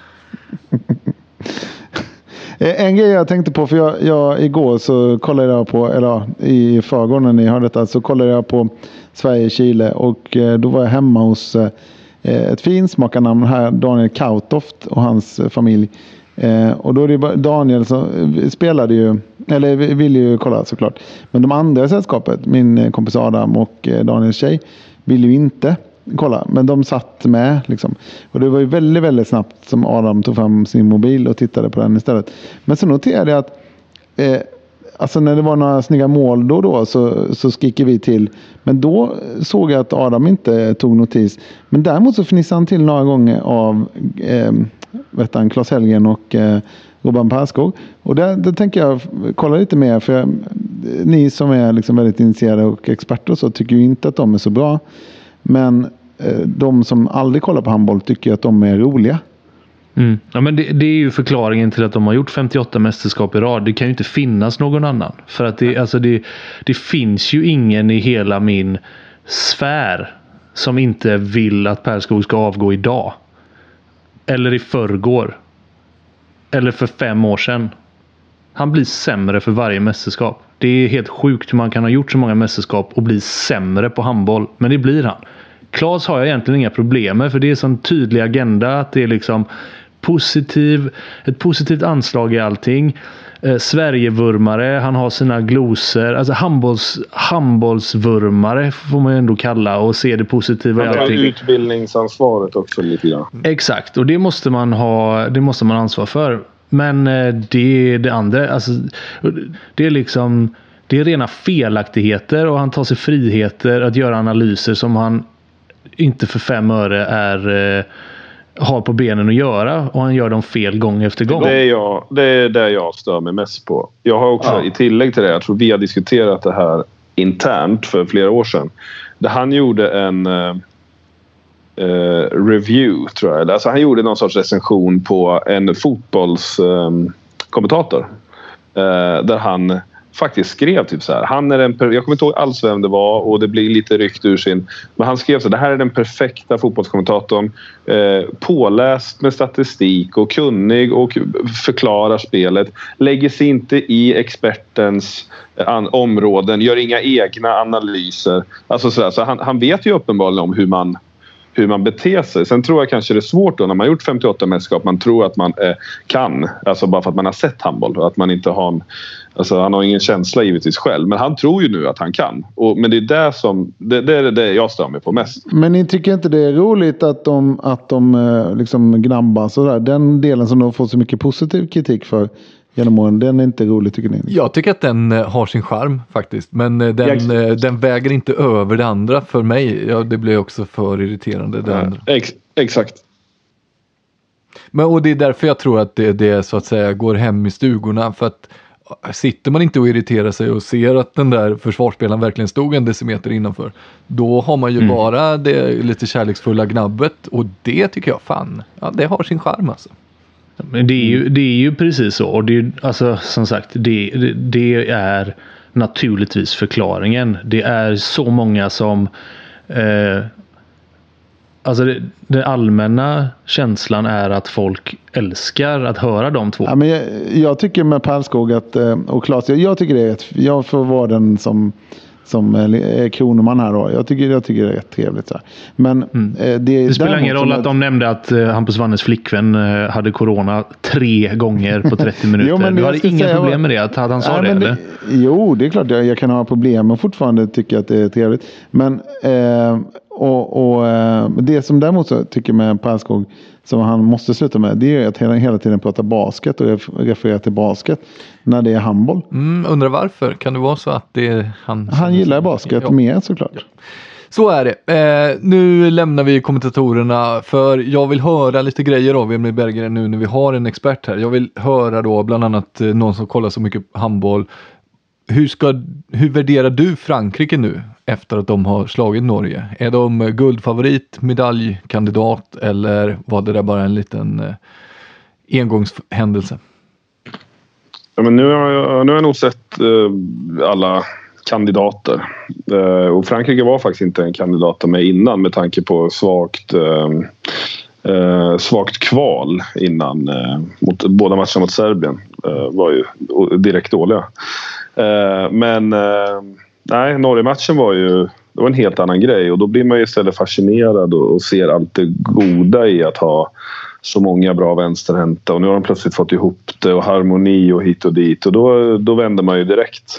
En grej jag tänkte på, för jag, jag igår så kollade jag på, eller i förrgår när ni hörde detta, så kollade jag på Sverige-Chile och eh, då var jag hemma hos eh, ett finsmakarnamn här, Daniel Kautoft och hans eh, familj. Eh, och då är det bara Daniel som spelade ju, eller ville ju kolla såklart. Men de andra i sällskapet, min kompis Adam och eh, Daniels tjej, ville ju inte kolla, men de satt med liksom. Och det var ju väldigt, väldigt snabbt som Adam tog fram sin mobil och tittade på den istället. Men så noterade jag att eh, alltså när det var några snygga mål då och då så, så skriker vi till. Men då såg jag att Adam inte tog notis. Men däremot så fnissade han till några gånger av eh, vet han, Claes Helgen och eh, Robban Perskog. Och där, där tänker jag kolla lite mer, för jag, ni som är liksom väldigt initierade och experter och så tycker ju inte att de är så bra. Men eh, de som aldrig kollar på handboll tycker att de är roliga. Mm. Ja, men det, det är ju förklaringen till att de har gjort femtioåtta mästerskap i rad. Det kan ju inte finnas någon annan. För att det, alltså det, det finns ju ingen i hela min sfär som inte vill att Perskog ska avgå idag. Eller i förrgår. Eller för fem år sedan. Han blir sämre för varje mästerskap. Det är helt sjukt hur man kan ha gjort så många mästerskap och bli sämre på handboll. Men det blir han. Claes har jag egentligen inga problem med, för det är en sån tydlig agenda att det är liksom positiv, ett positivt anslag i allting. Eh, Sverigevurmare, han har sina glosor. Alltså handbolls, handbollsvurmare får man ju ändå kalla, och se det positiva i allting. Han har utbildningsansvaret också lite grann. Exakt, och det måste man ha, det måste man ansvara för. Men det är det andra, alltså, det är liksom, det är rena felaktigheter, och han tar sig friheter att göra analyser som han inte för fem öre är, har på benen att göra, och han gör dem fel gång efter gång. Det är, jag, det är det jag stör mig mest på. Jag har också, ja. i tillägg till det, jag tror vi har diskuterat det här internt för flera år sedan. Där han gjorde en Uh, review, tror jag. Alltså, han gjorde någon sorts recension på en fotbollskommentator. Um, uh, där han faktiskt skrev typ så här. Han är en, jag kommer inte ihåg alls vem det var, och det blir lite rykt ur sin. Men han skrev så här: det här är den perfekta fotbollskommentatorn. Uh, påläst med statistik och kunnig och förklarar spelet. Lägger sig inte i expertens an, områden. Gör inga egna analyser. Alltså så där. Så han, han vet ju uppenbarligen om hur man hur man beter sig. Sen tror jag kanske det är svårt då när man har gjort femtioåtta mästerskap. Man tror att man eh, kan. Alltså bara för att man har sett handboll. Att man inte har en, alltså han har ingen känsla givetvis själv. Men han tror ju nu att han kan. Och, men det är det som det, det är det jag stör mig på mest. Men ni tycker inte det är roligt att de, att de liksom gnabbar sådär? Den delen som de får så mycket positiv kritik för genom åren, den är inte rolig, tycker ni? Jag tycker att den har sin charm faktiskt. Men den, den väger inte över det andra för mig. Ja, det blir också för irriterande. Den. Ja, ex, exakt. Men, och det är därför jag tror att det, det så att säga går hem i stugorna. För att sitter man inte och irriterar sig och ser att den där försvarsspelaren verkligen stod en decimeter innanför, då har man ju mm. bara det lite kärleksfulla gnabbet. Och det tycker jag fan, ja, det har sin charm alltså. Men det är ju, det är ju precis så. Och det är, alltså, som sagt, det, det, det är naturligtvis förklaringen. Det är så många som eh, alltså det, den allmänna känslan är att folk älskar att höra de två. Ja, men jag, jag tycker med Perskog att, och Claes, jag, jag tycker det är ett, jag får vara den som som är kronoman här då. Jag tycker, jag tycker det är rätt trevligt. Så här. Men mm. det, det spelar ingen roll att, att de nämnde att uh, Hampus Wannes flickvän uh, hade corona tre gånger på trettio minuter. Jo, men du hade inga säga, problem med det, att han sa nej, det, eller? Det, jo, det är klart jag, jag kan ha problem och fortfarande tycka att det är trevligt. Men eh, och, och eh, det som däremot så tycker med Pärlskog som han måste sluta med, det är att hela, hela tiden prata basket och referera till basket när det är handboll. Mm, undrar varför? Kan det vara så att det är han... Han gillar basket ja. mer såklart. Ja. Så är det. Eh, nu lämnar vi kommentatorerna för jag vill höra lite grejer av Emil Berggren nu när vi har en expert här. Jag vill höra då bland annat eh, någon som kollar så mycket handboll. Hur, ska, hur värderar du Frankrike nu efter att de har slagit Norge? Är de guldfavorit, medaljkandidat eller var det där bara en liten eh, engångshändelse? Ja, men nu, har jag, nu har jag nog sett eh, alla kandidater. Eh, och Frankrike var faktiskt inte en kandidat med innan med tanke på svagt, eh, eh, svagt kval innan. Eh, mot, båda matcherna mot Serbien eh, var ju direkt dåliga. Eh, men eh, nej, Norge-matchen var ju det var en helt annan grej och då blir man ju istället fascinerad och, och ser allt det goda i att ha så många bra vänsterhänta och nu har de plötsligt fått ihop det och harmoni och hit och dit och då, då vänder man ju direkt.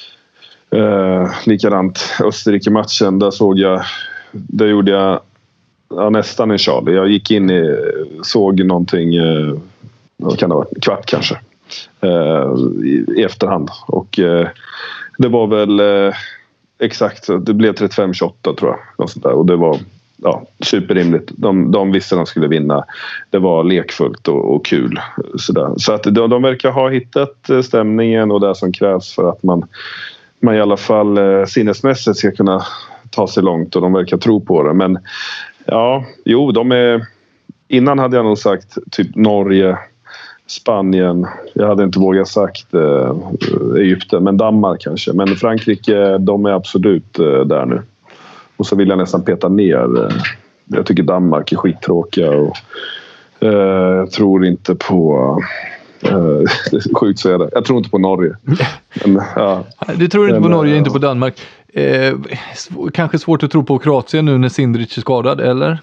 Eh, likadant Österrike-matchen, där såg jag där gjorde jag ja, nästan en Charlie. Jag gick in i såg någonting eh, vad kan det vara, kvart kanske eh, i, i efterhand och eh, det var väl eh, exakt, det blev trettiofem tjugoåtta tror jag och, sånt där. Och det var ja, superrimligt. De, de visste att de skulle vinna. Det var lekfullt och, och kul. Sådär. Så att de, de verkar ha hittat stämningen och det som krävs för att man, man i alla fall eh, sinnesmässigt ska kunna ta sig långt och de verkar tro på det. Men ja, jo, de är... Innan hade jag nog sagt typ Norge, Spanien. Jag hade inte vågat sagt eh, Egypten, men Danmark kanske. Men Frankrike, de är absolut eh, där nu. Och så vill jag nästan peta ner. Eh, jag tycker Danmark är skittråkiga och eh, jag tror inte på... Eh, sjukt säga det. Jag tror inte på Norge. Men, ja. Du tror inte men, på Norge, ja. inte på Danmark. Eh, sv- kanske svårt att tro på Kroatien nu när Sindric är skadad, eller?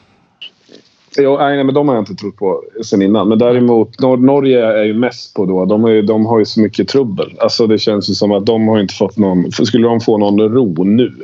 Jo, nej, men de har jag inte trott på sen innan. Men däremot, Nor- Norge är ju mest på då. De, är ju, de har ju så mycket trubbel. Alltså det känns ju som att de har inte fått någon... Skulle de få någon ro nu?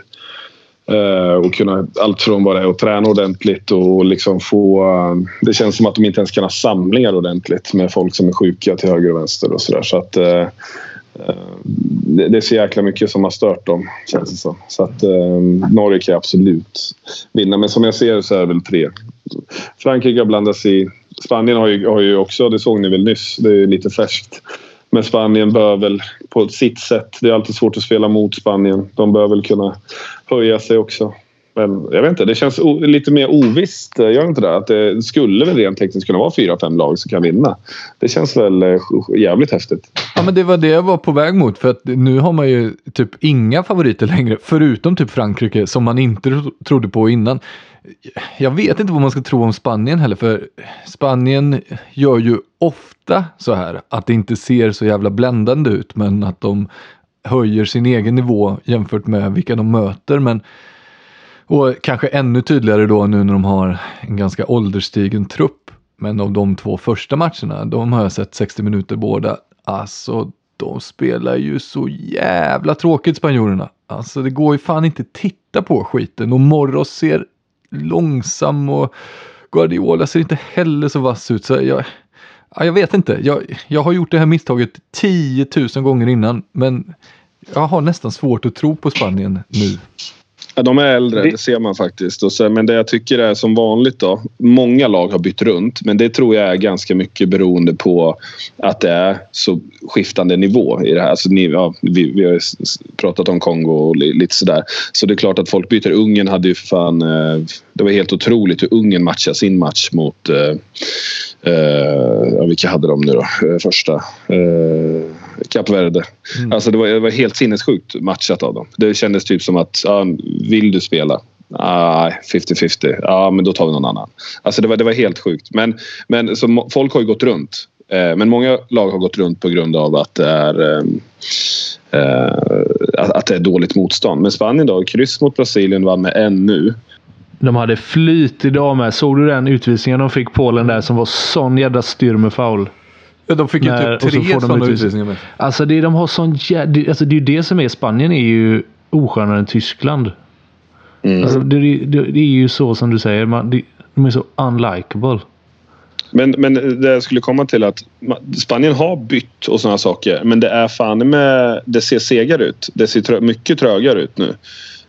Uh, och kunna allt från bara och träna ordentligt och liksom få... Uh, det känns som att de inte ens kan ha samlingar ordentligt med folk som är sjuka till höger och vänster och sådär. Så att... Uh, uh, det, det är så jäkla mycket som har stört dem, känns det som. Så att uh, Norge kan absolut vinna. Men som jag ser så är det väl tre. Frankrike har blandats i... Spanien har ju, har ju också, det såg ni väl nyss, det är lite färskt. Men Spanien bör väl på sitt sätt, det är alltid svårt att spela mot Spanien. De bör väl kunna höja sig också. Men jag vet inte, det känns o- lite mer ovisst, gör inte det? Att det skulle väl rent tekniskt kunna vara fyra, fem lag som kan vinna. Det känns väl eh, jävligt häftigt. Ja, men det var det jag var på väg mot, för att nu har man ju typ inga favoriter längre, förutom typ Frankrike som man inte tro- trodde på innan. Jag vet inte vad man ska tro om Spanien heller, för Spanien gör ju ofta så här att det inte ser så jävla bländande ut, men att de höjer sin egen nivå jämfört med vilka de möter. Men och kanske ännu tydligare då nu när de har en ganska ålderstigen trupp. Men av de två första matcherna, de har jag sett sextio minuter båda. Alltså, de spelar ju så jävla tråkigt, spanjorerna. Alltså, det går ju fan inte titta på skiten. Och Morros ser långsam och Guardiola ser inte heller så vass ut. Så jag, ja, jag vet inte. Jag, jag har gjort det här misstaget tiotusen gånger innan. Men jag har nästan svårt att tro på Spanien nu. Ja, de är äldre, det ser man faktiskt. Och så, men det jag tycker är som vanligt då. Många lag har bytt runt. Men det tror jag är ganska mycket beroende på att det är så skiftande nivå i det här. Alltså, ni, ja, vi, vi har pratat om Kongo och lite sådär. Så det är klart att folk byter. Ungern hade ju fan... Det var helt otroligt hur Ungern matchade sin match mot... Uh, ja, vilka hade de nu då? Första... Uh, Kap Verde. Mm. Alltså det var, det var helt sinnessjukt matchat av dem. Det kändes typ som att ja, vill du spela? Nej, femtio femtio. Ja, men då tar vi någon annan. Alltså det var, det var helt sjukt. Men, men så folk har ju gått runt. Eh, men många lag har gått runt på grund av att det är eh, eh, att, att det är dåligt motstånd. Men Spanien då, kryss mot Brasilien vann med en nu. De hade flyt idag med. Såg du den utvisningen de fick Polen där som var sån jävla styrmefoul? Ja, de fick ju När, typ tre sådana utvisningar med. Alltså det de har sån jävla, alltså det är ju det som är Spanien är ju oskönare än Tyskland. Mm. Alltså det, det, det är ju så som du säger, man, det, de är så unlikable. Men, men det jag skulle komma till att Spanien har bytt och sådana saker, men det är fan med, det ser segare ut. Det ser trö, mycket trögare ut nu.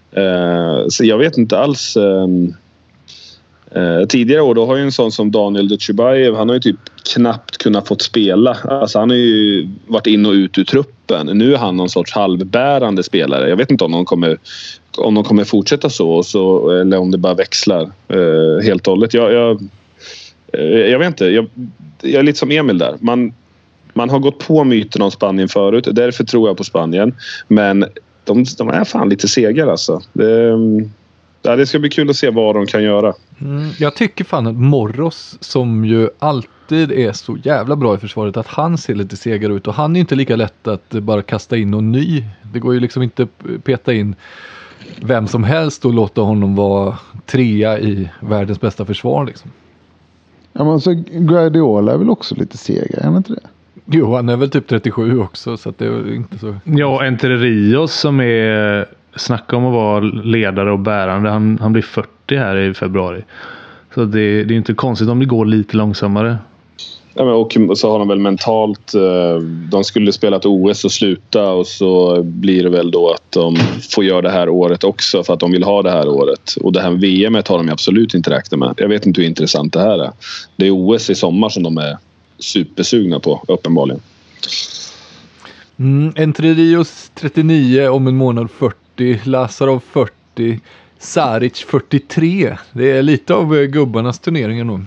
Uh, så jag vet inte alls. Um, uh, tidigare år då har ju en sån som Daniel Dutchubaev, han har ju typ knappt kunnat fått spela. Alltså han har ju varit in och ut ur truppen. Nu är han någon sorts halvbärande spelare. Jag vet inte om de kommer, om de kommer fortsätta så, så eller om det bara växlar uh, helt och hållet. Jag, jag, uh, jag vet inte. Jag, jag är lite som Emil där. Man, man har gått på myten om Spanien förut. Därför tror jag på Spanien. Men De, de är fan lite segare alltså. Det, ja, det ska bli kul att se vad de kan göra. Mm, jag tycker fan att Morros, som ju alltid är så jävla bra i försvaret, att han ser lite segare ut. Och han är inte lika lätt att bara kasta in någon ny. Det går ju liksom inte peta in vem som helst och låta honom vara trea i världens bästa försvar liksom. Ja, men så Guardiola är väl också lite segare, är han inte det? Jo, han är väl typ trettiosju också, så att det är inte så... Ja, Entre Rios som är... Snacka om att vara ledare och bärande. Han, han blir fyrtio här i februari. Så det, det är inte konstigt om det går lite långsammare. Ja, men och så har de väl mentalt... De skulle spela ett O S och sluta, och så blir det väl då att de får göra det här året också för att de vill ha det här året. Och det här V M har de absolut inte räknat med. Jag vet inte hur intressant det här är. Det är O S i sommar som de är supersugna på, uppenbarligen. Mm, Entre Rios trettionio, om en månad fyrtio, Lazarov fyrtio, Saric fyrtiotre. Det är lite av gubbarnas turneringar nu.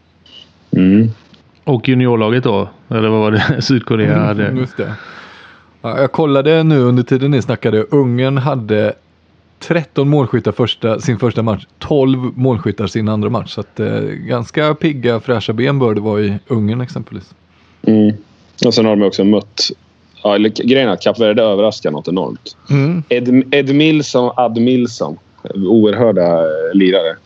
Mm. Och juniorlaget då? Eller vad var det Sydkorea hade? Mm, just det. Ja, jag kollade nu under tiden ni snackade. Ungern hade tretton målskyttar första, sin första match. tolv målskyttar sin andra match. Så att, eh, ganska pigga, fräscha ben bör det vara i Ungern exempelvis. Mm. Och sen har de också mött... Ja, eller, grejen är att Kap Verde överraskar något enormt. Mm. Ed, Ed Milson, Ad Milson. Oerhörda lirare.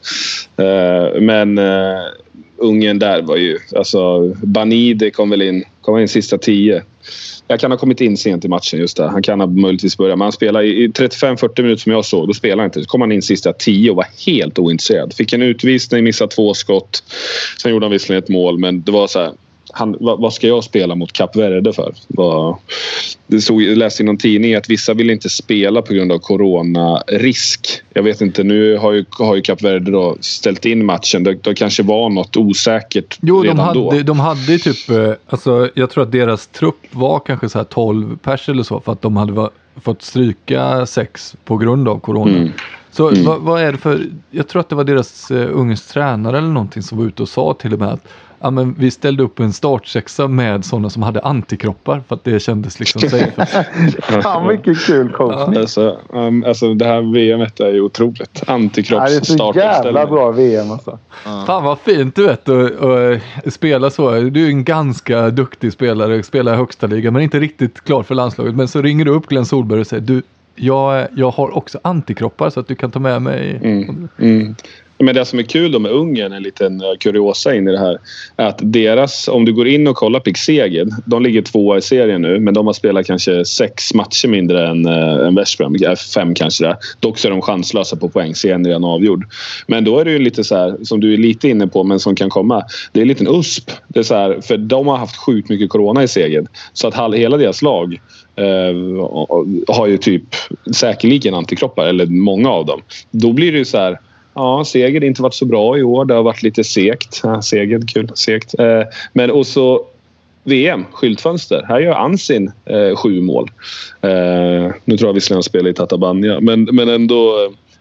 Uh, men uh, Ungern där var ju... Alltså, Banide kom väl in, kom in sista tio. Jag kan ha kommit in sent i matchen just där. Han kan ha möjligtvis börja. Men han spelar i trettiofem fyrtio minuter som jag såg. Då spelar han inte. Så kom han in sista tio och var helt ointresserad. Fick en utvisning, missade två skott. Sen gjorde han visserligen ett mål. Men det var så här... Han, vad, vad ska jag spela mot Kap Verde för? Vad, det stod, jag läste i någon tidning att vissa vill inte spela på grund av coronarisk. Jag vet inte, nu har ju, har ju Kap Verde då ställt in matchen. Det, det kanske var något osäkert jo, redan de hade, då. De hade typ, alltså, jag tror att deras trupp var kanske så här tolv pers eller så, för att de hade va, fått stryka sex på grund av corona. Mm. Så mm. Vad, vad är det för, jag tror att det var deras uh, ungens tränare eller någonting som var ute och sa till och med att ja, men vi ställde upp en startsexa med sådana som hade antikroppar för att det kändes liksom safe. Fan, vilket kul coachning. Ja. Alltså, um, alltså det här V M:et är ju otroligt. Antikropps ja, det är så jävla bra V M alltså. Ja. Fan vad fint du vet att spela så. Du är en ganska duktig spelare, spelar i högsta liga men inte riktigt klar för landslaget. Men så ringer du upp Glenn Solberg och säger du, jag, jag har också antikroppar så att du kan ta med mig. Mm. Mm. Men det som är kul då med Ungern, en liten kuriosa in i det här, är att deras, om du går in och kollar på Szeged, de ligger tvåa i serien nu, men de har spelat kanske sex matcher mindre än, äh, än West Brom, fem kanske där. Dock så är de chanslösa på poäng, serien redan avgjord. Men då är det ju lite så här, som du är lite inne på, men som kan komma, det är en liten U S P. Det är så här, för de har haft sjukt mycket corona i Szeged, så att hela deras lag Uh, har ju typ säkerligen antikroppar, eller många av dem. Då blir det ju så här, ja, Szeged har inte varit så bra i år, det har varit lite segt. Ja, Szeged, kul, segt. Uh, men och så V M, skyltfönster. Här gör Ansin uh, sju mål. Uh, nu tror jag visserligen han spelar i Tatabania, men, men ändå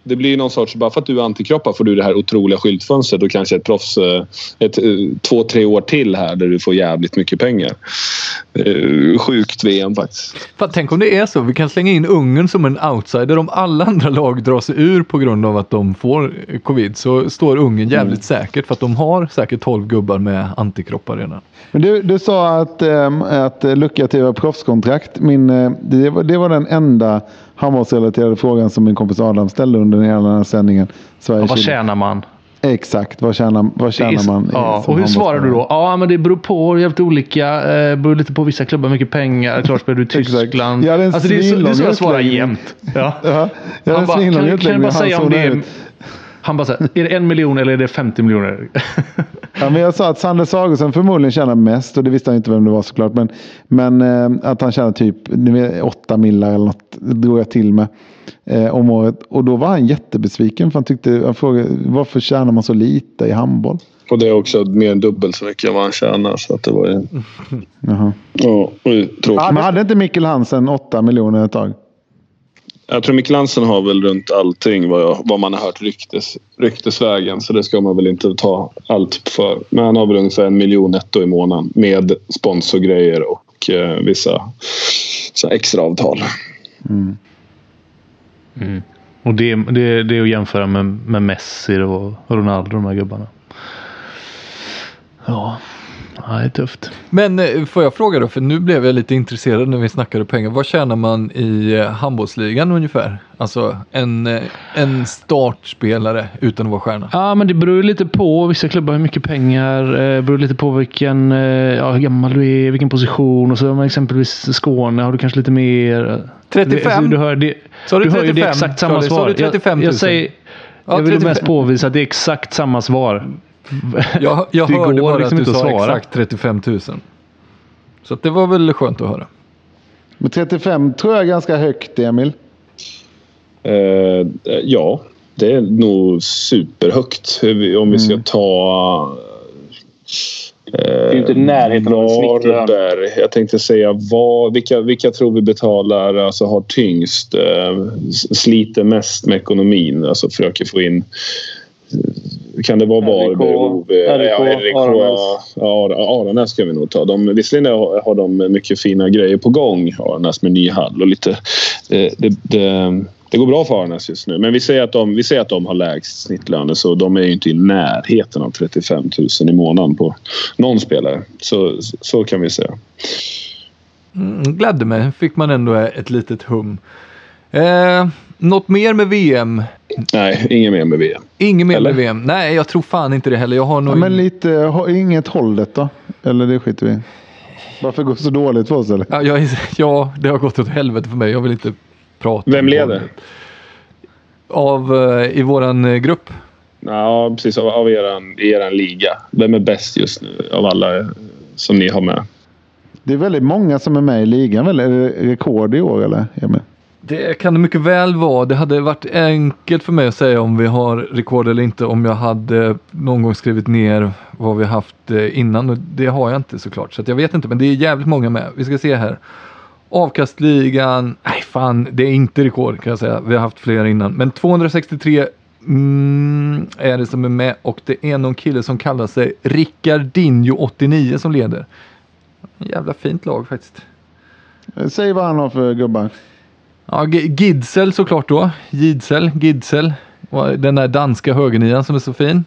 det blir någon sorts, bara för att du är antikroppar får du det här otroliga skyltfönstret och kanske ett proffs ett, två, tre år till här där du får jävligt mycket pengar. Sjukt V M faktiskt. Fan, tänk om det är så, vi kan slänga in Ungern som en outsider. Om alla andra lag drar sig ur på grund av att de får covid så står Ungern jävligt mm. säkert för att de har säkert tolv gubbar med antikroppar redan. Men du, du sa att, ähm, att lukrativa proffskontrakt, min, det, var, det var den enda handbollsrelaterade frågan som min kompis Adam ställde under hela den här sändningen. Ja, vad tjänar man? Exakt, vad tjänar, vad tjänar man? Ja, och hur svarar du då? Ja, men det beror på, jävligt olika. Eh, beror lite på vissa klubbar, mycket pengar. Klart spelar du i Tyskland. Ja, det är alltså, det är så, det är så jag svarar jämt. Ja. Ja, han bara, kan, kan, kan jag bara säga om det är... Han bara säger, är det en miljon eller är det femtio miljoner? Ja, men jag sa att Sander Sagosen förmodligen tjänar mest och det visste han inte vem det var såklart. Men, men eh, att han tjänar typ åtta millar eller något drog jag till med eh, om året. Och då var han jättebesviken för han tyckte, han frågade varför tjänar man så lite i handboll? Och det är också mer än dubbelt så mycket vad han tjänar. Så att det var ju... Jaha. Ja, tråkigt. Men hade inte Mikkel Hansen åtta miljoner ett tag? Jag tror Mikkel Hansen har väl runt allting vad, jag, vad man har hört ryktes, ryktesvägen. Så det ska man väl inte ta allt för. Men han har väl ungefär en miljon netto i månaden med sponsorgrejer och eh, vissa så extra avtal. Mm. Mm. Och det, det, det är att jämföra med, med Messi och Ronaldo, de här gubbarna. Ja, det är tufft. Men får jag fråga då, för nu blev jag lite intresserad när vi snackade pengar. Vad tjänar man i handbollsligan ungefär? Alltså en, en startspelare utan att vara stjärna. Ja, men det beror lite på. Vissa klubbar har mycket pengar. Det beror lite på vilken, ja, hur gammal du är, vilken position. Och så har man exempelvis Skåne har du kanske lite mer... trettiofem? Du hör, det, så du, du hör ju trettiofem? det exakt samma så svar. Så du trettiofem tusen? Jag, jag, säger, ja, jag vill trettiofem. mest påvisa att det är exakt samma svar. Jag, jag det hörde går bara liksom att du inte sa att svara. exakt trettiofem tusen. Så att det var väl skönt att höra. Men trettiofem tror jag är ganska högt, Emil. Eh, ja, det är nog superhögt. Om vi ska Mm. ta... Det är ju inte närheten av en snittlön. Jag tänkte säga vad, vilka, vilka tror vi betalar, alltså har tyngst, eh, sliter mest med ekonomin, alltså försöker få in, kan det vara Varberg, O V, R I K, Aranäs ska vi nog ta. De, visserligen har de mycket fina grejer på gång, Aranäs med ny hall och lite, det, det, det, det går bra för Aranäs just nu. Men vi säger att de, vi säger att de har lägst snittlöner, så de är ju inte i närheten av trettiofem tusen i månaden på någon spelare. Så, så kan vi säga. Mm, glädde mig, fick man ändå ett litet hum. Eh, något mer med V M? Nej, inget mer med V M. Inget mer Eller? med V M. Nej, jag tror fan inte det heller. Jag har nog... Ja, men lite, har inget hållet då? Eller det skiter vi. Varför går det så dåligt för oss eller? Ja, jag, ja, det har gått åt helvete för mig. Jag vill inte prata. Vem leder? Av, uh, i våran uh, grupp. Ja, precis. Av, av eran, eran liga. Vem är bäst just nu av alla som ni har med? Det är väldigt många som är med i ligan. Väl? Är det rekord i år eller? Emil? Det kan det mycket väl vara. Det hade varit enkelt för mig att säga om vi har rekord eller inte. Om jag hade någon gång skrivit ner vad vi haft innan. Och det har jag inte såklart. Så att jag vet inte. Men det är jävligt många med. Vi ska se här. Avkastligan. Nej fan, det är inte rekord kan jag säga. Vi har haft fler innan. Men tvåhundrasextiotre mm, är det som är med. Och det är någon kille som kallar sig Ricardinho åttionio som leder. Jävla fint lag faktiskt. Säg vad han har för gubbar. Ja, Gidsel såklart då. Gidsel, Gidsel. Den där danska högernian som är så fin.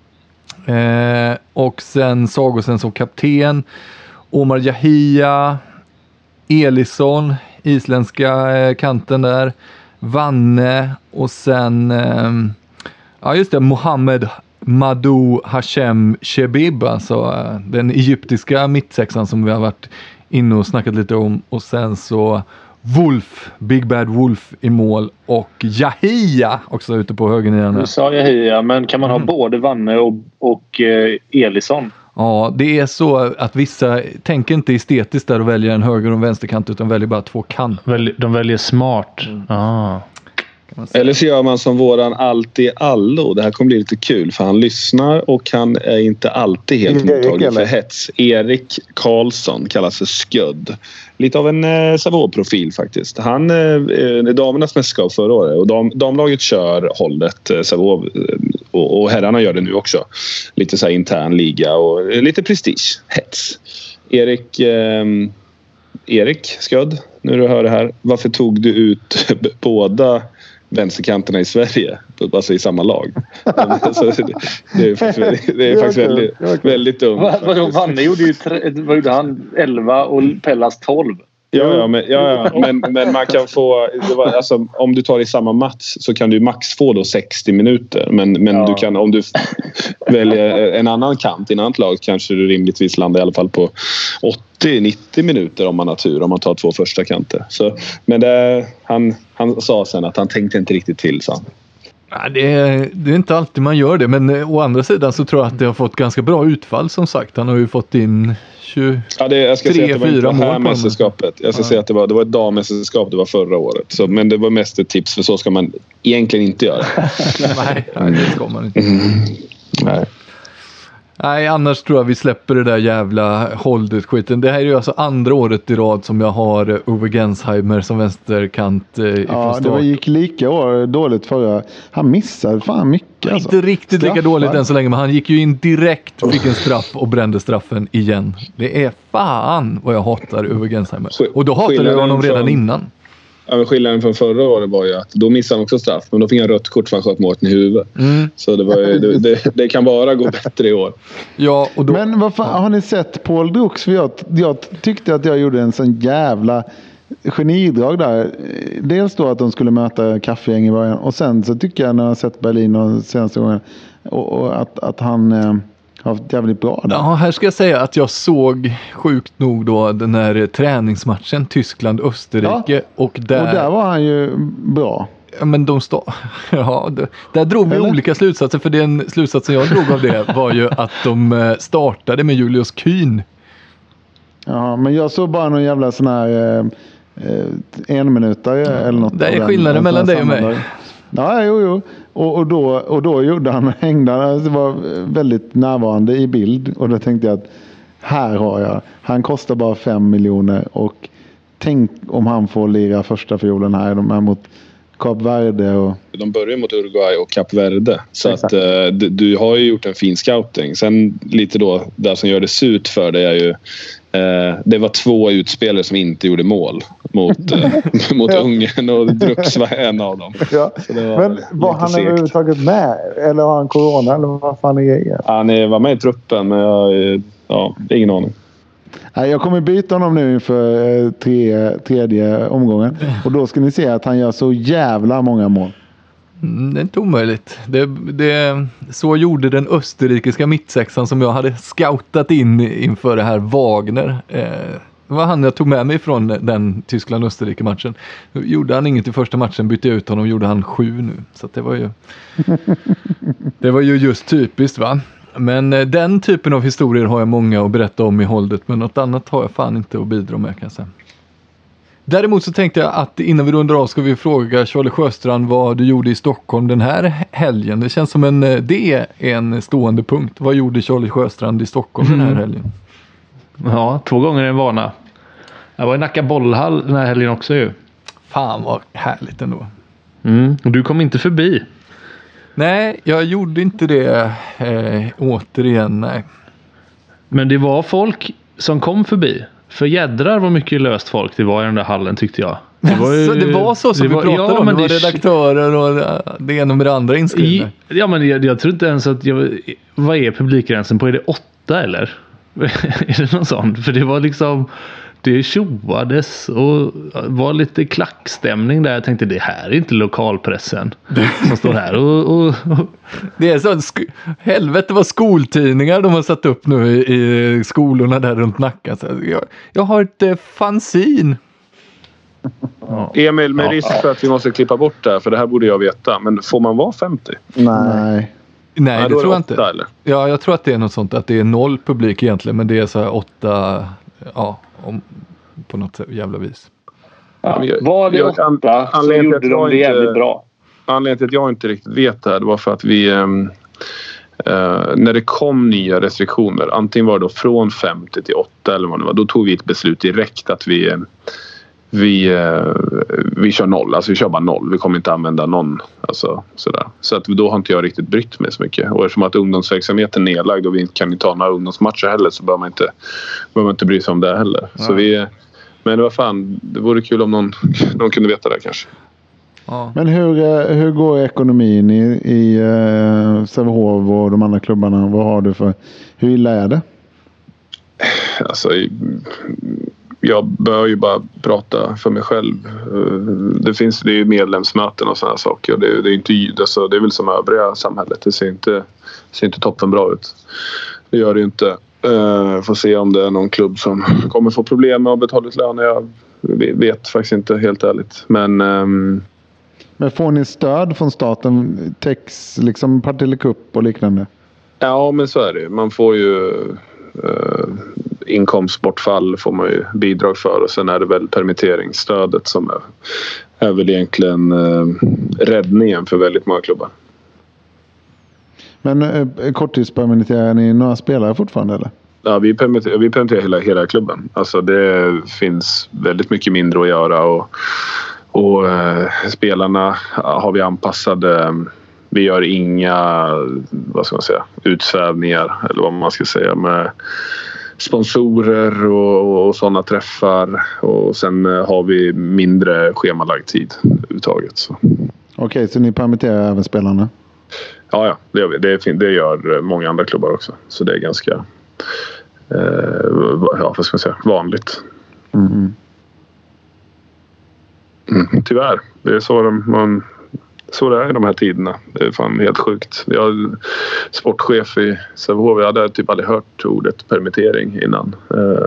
Eh, och sen Sagosen som kapten. Omar Jahia. Elisson. Isländska eh, kanten där. Vanne. Och sen... Eh, ja just det. Mohammed Madou Hashem Shebib. Alltså eh, den egyptiska mittsexan som vi har varit inne och snackat lite om. Och sen så... Wolf, Big Bad Wolf i mål och Jahia också ute på högernian. Du sa Jahia, men kan man ha mm. både Vanne och, och eh, Elisson? Ja, det är så att vissa tänker inte estetiskt där och väljer en höger och en vänsterkant utan väljer bara två kant. De väljer smart. Mm. Ah. Eller så gör man som våran alltid allo. Det här kommer bli lite kul för han lyssnar och han är inte alltid helt mottaglig för hets. Erik Karlsson kallas för Sködd. Lite av en eh, Savoie-profil faktiskt. Han eh, är damernas mästerskap förra året och dam, damlaget kör hållet eh, Savoie och, och herrarna gör det nu också. Lite så här intern liga och eh, lite prestige. Hets. Erik... Eh, Erik Sködd, nu du hör det här. Varför tog du ut båda vänsterkanterna i Sverige, alltså i samma lag? Alltså, det, det är faktiskt väldigt, det är faktiskt väldigt, väldigt dumt. Vadå, Vanne gjorde ju tre, vad gjorde han? elva och Pellas tolv. Ja, ja, men, ja, ja men, men man kan få... Det var, alltså, om du tar i samma match så kan du max få då sextio minuter. Men, men ja. du kan, om du väljer en annan kant i en annat lag kanske du rimligtvis landar i alla fall på åttio nittio minuter om man har tur. Om man tar två första kanter. Så, men det, han, han sa sen att han tänkte inte riktigt till, så. Ja, det, är, det är inte alltid man gör det, men å andra sidan så tror jag att det har fått ganska bra utfall som sagt. Han har ju fått in tjugotre, ja, det, jag ska säga att det var inte det här mål mästerskapet. Jag ska ja. säga att det var, det var ett dammästerskap, det var förra året. Så, men det var mest ett tips, för så ska man egentligen inte göra. nej, nej, det ska man inte. Mm. Nej. Nej, annars tror jag vi släpper det där jävla Holdet-skiten. Det här är ju alltså andra året i rad som jag har Uwe Gensheimer som vänsterkant eh, ifrån ja, start. Ja, det gick lika år dåligt förra. Han missade fan mycket. Alltså. Inte riktigt Straffar. lika dåligt än så länge, men han gick ju in direkt och fick en straff och brände straffen igen. Det är fan vad jag hatar Uwe Gensheimer. Och då hatade jag honom redan från... innan. Ja, men skillnaden från förra året var ju att då missade han också straff, men då fick han rött kort för han sköt målet i huvudet. Mm. Så det, var ju, det, det, det kan bara gå bättre i år. Ja, och då... Men vad fan, har ni sett Paul Drux? För jag, jag tyckte att jag gjorde en sån jävla genidrag där. Dels då att de skulle möta kaffegäng i början, och sen så tycker jag när jag har sett Berlin och senaste gången och, och att, att han... Eh, jävligt bra där. Ja, här ska jag säga att jag såg sjukt nog då den här träningsmatchen Tyskland-Österrike. Ja. Och, där, och där var han ju bra. Ja, men de stå, ja, det, där drog vi Eller? olika slutsatser, för den slutsatsen jag drog av det var ju att de startade med Julius Kühn. Ja, men jag såg bara någon jävla sån här eh, en minutare ja. eller något. Det är skillnaden den, mellan dig och mig. Där. Ja, jo, jo. Och, och, då, och då gjorde han hängde han, det var väldigt närvarande i bild. Och då tänkte jag att här har jag, han kostar bara fem miljoner. Och tänk om han får lira första fiolen här, de här mot Kap Verde. Och... De börjar mot Uruguay och Kap Verde. Så att, uh, du, du har ju gjort en fin scouting. Sen lite då, det som gör det surt för det är ju Uh, det var två utspelare som inte gjorde mål mot, uh, mot ja. Ungern, och Drux var en av dem. Ja. Var Men var han segt. överhuvudtaget med? Eller har han corona? Eller vad fan är grejen? Han är, var med i truppen, men jag, ja, ingen aning. Nej, jag kommer byta honom nu för tre, tredje omgången. Och då ska ni se att han gör så jävla många mål. Mm, det är inte omöjligt. Det, det, så gjorde den österrikiska mittsexan som jag hade scoutat in inför det här Wagner. Eh, det var han jag tog med mig från den Tyskland-Österrike-matchen. Gjorde han inget i första matchen, bytte jag ut honom, gjorde han sju nu. Så att det var ju det var ju just typiskt, va? Men eh, den typen av historier har jag många att berätta om i Holdet, men något annat har jag fan inte att bidra med, kan jag säga. Däremot så tänkte jag att innan vi rundar av ska vi fråga Charlie Sjöstrand vad du gjorde i Stockholm den här helgen. Det känns som en, det är en stående punkt. Vad gjorde Charlie Sjöstrand i Stockholm den här helgen? Ja, två gånger en vana. Jag var i Nacka bollhall den här helgen också ju. Fan vad härligt ändå. Mm, och du kom inte förbi. Nej, jag gjorde inte det eh, återigen, nej. Men det var folk som kom förbi. För jädrar var mycket löst folk det var i den där hallen, tyckte jag. Det var, ju, så det var så som vi var, pratade ja, om. Det var det redaktörer och det ena med det andra inskrivna. Ja, men jag, jag tror inte ens att... Jag, vad är publikgränsen på? Är det åtta eller? Är det någon sån? För det var liksom... Det tjoades och var lite klackstämning där. Jag tänkte, det här är inte lokalpressen som står här. Och, och, och. Det är så sk- helvete vad skoltidningar de har satt upp nu i, i skolorna där runt Nacka. Så jag, jag har ett eh, fanzin. Ja. Emil, med risk för att vi måste klippa bort det här, för det här borde jag veta. Men får man vara femtio? Nej. Nej, Nej det, det tror jag inte. åtta, eller? Ja, jag tror att det är något sånt. Att det är noll publik egentligen. Men det är så här åtta... Ja, om, på något jävla vis. Ja, var det åtta så gjorde de det jävligt bra. anledningen till att jag inte riktigt vet det här, det var för att vi um, uh, när det kom nya restriktioner, antingen var det då från femtio till åtta eller vad det var, då tog vi ett beslut direkt att vi uh, vi, uh, vi kör noll, alltså vi kör bara noll, vi kommer inte använda någon, alltså sådär. Så att då har inte jag riktigt brytt mig så mycket, och eftersom att ungdomsverksamheten är nedlagd och vi kan inte ha några ungdomsmatcher heller, så behöver man inte, behöver man inte bry sig om det heller. Ja. Så vi, men vad fan, det vore kul om någon, någon kunde veta det kanske. Ja. Men hur, hur går ekonomin i, i uh, Sävehof och de andra klubbarna? Vad har du för, hur illa är det? Alltså, jag bör ju bara prata för mig själv. Det finns, det är ju medlemsmöten och sådana saker. Det, det är inte, alltså, det är väl som övriga samhället. Det ser inte, ser inte toppen bra ut. Det gör det ju inte. Uh, får se om det är någon klubb som kommer få problem med att betala ut löner. Jag vet faktiskt inte, helt ärligt. Men um, Men får ni stöd från staten, text, liksom Partille Cup och liknande? Ja, men så är det. Man får ju eh, inkomstbortfall får man ju bidrag för, och sen är det väl permitteringsstödet som är, är väl egentligen eh, räddningen för väldigt många klubbar. Men eh, korttidspermitterar ni några spelare fortfarande eller? Ja, vi permitterar, vi permitterar hela, hela klubben. Alltså det finns väldigt mycket mindre att göra, och Och eh, spelarna har vi anpassade. Vi gör inga, vad ska man säga, utsvävningar eller vad man ska säga, med sponsorer och, och sådana träffar. Och sen eh, har vi mindre schemalagd tid överhuvudtaget. Så. Okej, så ni permitterar även spelarna? Ja, ja, det gör vi. Det, det gör många andra klubbar också. Så det är ganska eh, ja, vad ska man säga, vanligt. Mm. Mm, tyvärr. Det är så, de, man, så det är i de här tiderna. Det är fan helt sjukt. Jag är sportchef i Sävehof. Jag hade typ aldrig hört ordet permittering innan.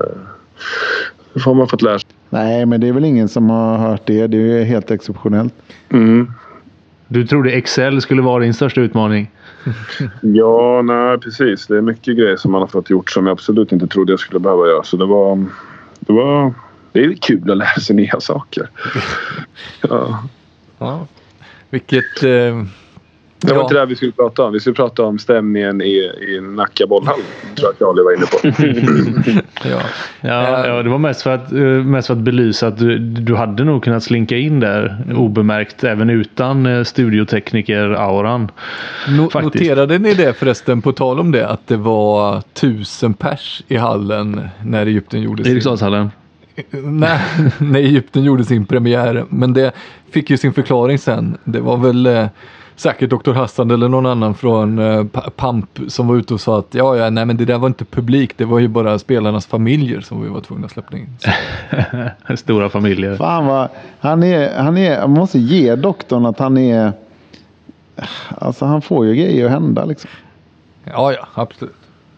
Det får man fått lära sig. Nej, men det är väl ingen som har hört det. Det är ju helt exceptionellt. Mm. Du trodde Excel skulle vara din största utmaning? Ja, nej precis. Det är mycket grejer som man har fått gjort som jag absolut inte trodde jag skulle behöva göra. Så det var... Det var Det är kul att lära sig nya saker. Ja. Ja. Vilket... Eh, det var ja. inte det vi skulle prata om. Vi skulle prata om stämningen i, i Nacka bollhall. Tror jag att jag var inne på. ja. Ja, ja, det var mest för att, mest för att belysa att du, du hade nog kunnat slinka in där obemärkt även utan studiotekniker-auran. No, noterade ni det förresten, på tal om det, att det var tusen pers i hallen när Egypten gjorde sin... Eriksdalshallen. Nej, när Egypten gjorde sin premiär. Men det fick ju sin förklaring sen. Det var väl eh, säkert doktor Hassan eller någon annan från eh, Pamp som var ute och sa att ja, ja, nej men det där var inte publik. Det var ju bara spelarnas familjer som vi var tvungna att släppa in. Stora familjer. Fan vad, han är, han är, man måste ge doktorn att han är, alltså han får ju grejer att hända liksom. Ja, ja, absolut.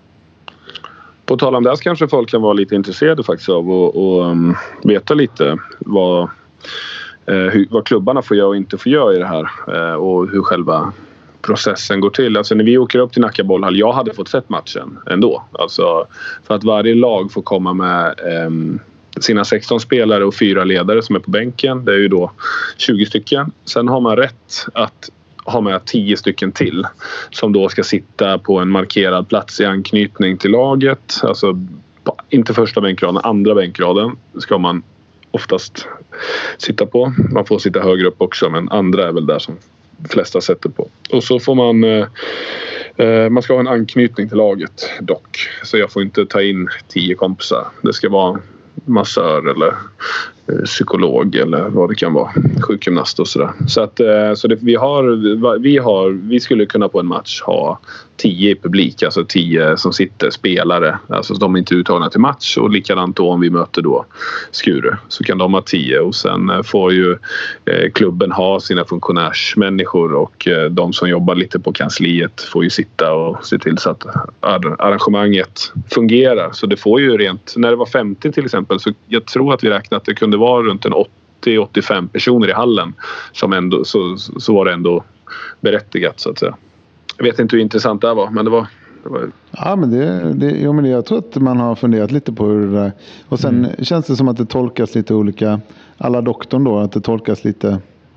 På tal om det så kanske folk kan vara lite intresserade faktiskt av och, och um, veta lite vad, eh, hur, vad klubbarna får göra och inte får göra i det här. Eh, och hur själva processen går till. Alltså när vi åker upp till Nacka bollhall, jag hade fått sett matchen ändå. Alltså för att varje lag får komma med eh, sina sexton spelare och fyra ledare som är på bänken. Det är ju då tjugo stycken. Sen har man rätt att ha med tio stycken till som då ska sitta på en markerad plats i anknytning till laget. Alltså inte första bänkraden, andra bänkraden ska man oftast sitta på. Man får sitta högre upp också, men andra är väl där som de flesta sätter på. Och så får man eh, man ska ha en anknytning till laget dock. Så jag får inte ta in tio kompisar. Det ska vara massör eller eh, psykolog eller vad det kan vara, sjukgymnast och sådär. Så att eh, så det, vi har vi har vi skulle kunna på en match ha tio i publik, alltså tio som sitter spelare, alltså de är inte uttagna till match, och likadant då om vi möter då Skure så kan de ha tio, och sen eh, får ju eh, klubben ha sina funktionärsmänniskor, och eh, de som jobbar lite på kansliet får ju sitta och se till så att arrangemanget fungerar. Så det får ju rent, när det var femtio till exempel, så jag tror att vi räknade att det kunde vara runt en åttio till åttiofem personer i hallen som ändå, så, så var det ändå berättigat så att säga. Jag vet inte hur intressant det var, men det var... Det var... Ja, men, det, det, jo, men det, jag tror att man har funderat lite på hur det där... Och sen mm. känns det som att det tolkas lite olika... Alla doktorn då, att det tolkas lite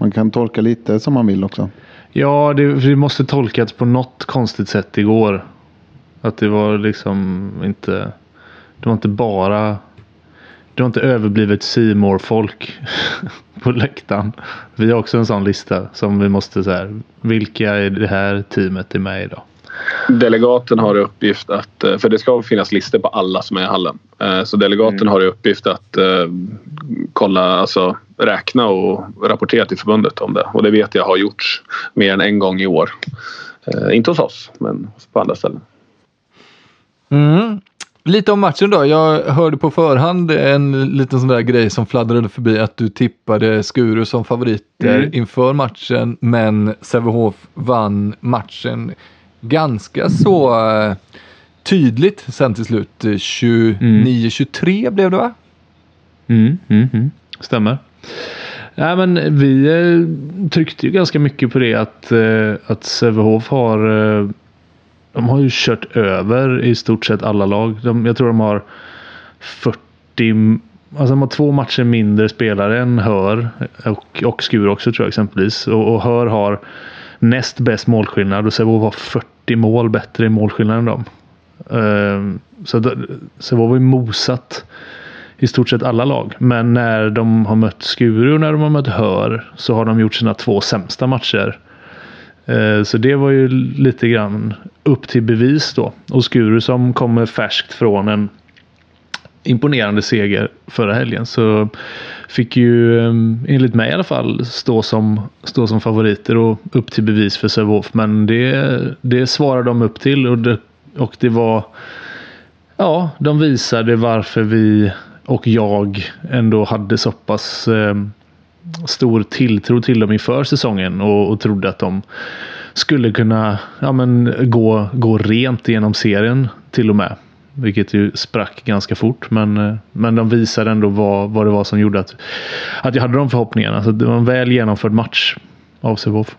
Man kan tolka lite som man vill också. Ja, det, det måste tolkats på något konstigt sätt igår. Att det var liksom inte... Det var inte bara... Det var inte överblivet C More folk på läktaren. Vi har också en sån lista som vi måste så här, vilka är det här teamet är med idag? Delegaten har i uppgift att, för det ska finnas listor på alla som är i hallen. Så delegaten mm. har i uppgift att uh, kolla, alltså räkna och rapportera till förbundet om det. Och det vet jag har gjorts mer än en gång i år. Uh, inte hos oss, men på andra ställen. Mm. Lite om matchen då. Jag hörde på förhand en liten sån där grej som fladdrade förbi att du tippade Skuru som favoriter mm. inför matchen, men Sävehof vann matchen ganska så uh, tydligt sen till slut. tjugonio tjugotre mm. blev det, va? Mm, mm, mm. Stämmer. Ja, men vi eh, tryckte ju ganska mycket på det att, eh, att Sävehof har eh, de har ju kört över i stort sett alla lag. De, jag tror de har fyrtio, alltså de har två matcher mindre spelare än Hör och, och Skur också tror jag exempelvis. Och, och Hör har näst bäst målskillnad och Sävehof har fyrtio mål bättre i målskillnad än dem. Uh, så Sävehof var ju mosat i stort sett alla lag. Men när de har mött Skuru och när de har mött Hör så har de gjort sina två sämsta matcher. Uh, så det var ju lite grann upp till bevis då. Och Skuru som kommer färskt från en imponerande seger förra helgen så fick ju enligt mig i alla fall stå som, stå som favoriter och upp till bevis för Sävehof. Men det, det svarade de upp till och det, och det var ja, de visade varför vi och jag ändå hade så pass eh, stor tilltro till dem inför säsongen och, och trodde att de skulle kunna ja, men, gå, gå rent genom serien till och med. Vilket ju sprack ganska fort. Men, men de visade ändå vad, vad det var som gjorde att, att jag hade de förhoppningarna. Så det var en väl genomförd match av Sävehof.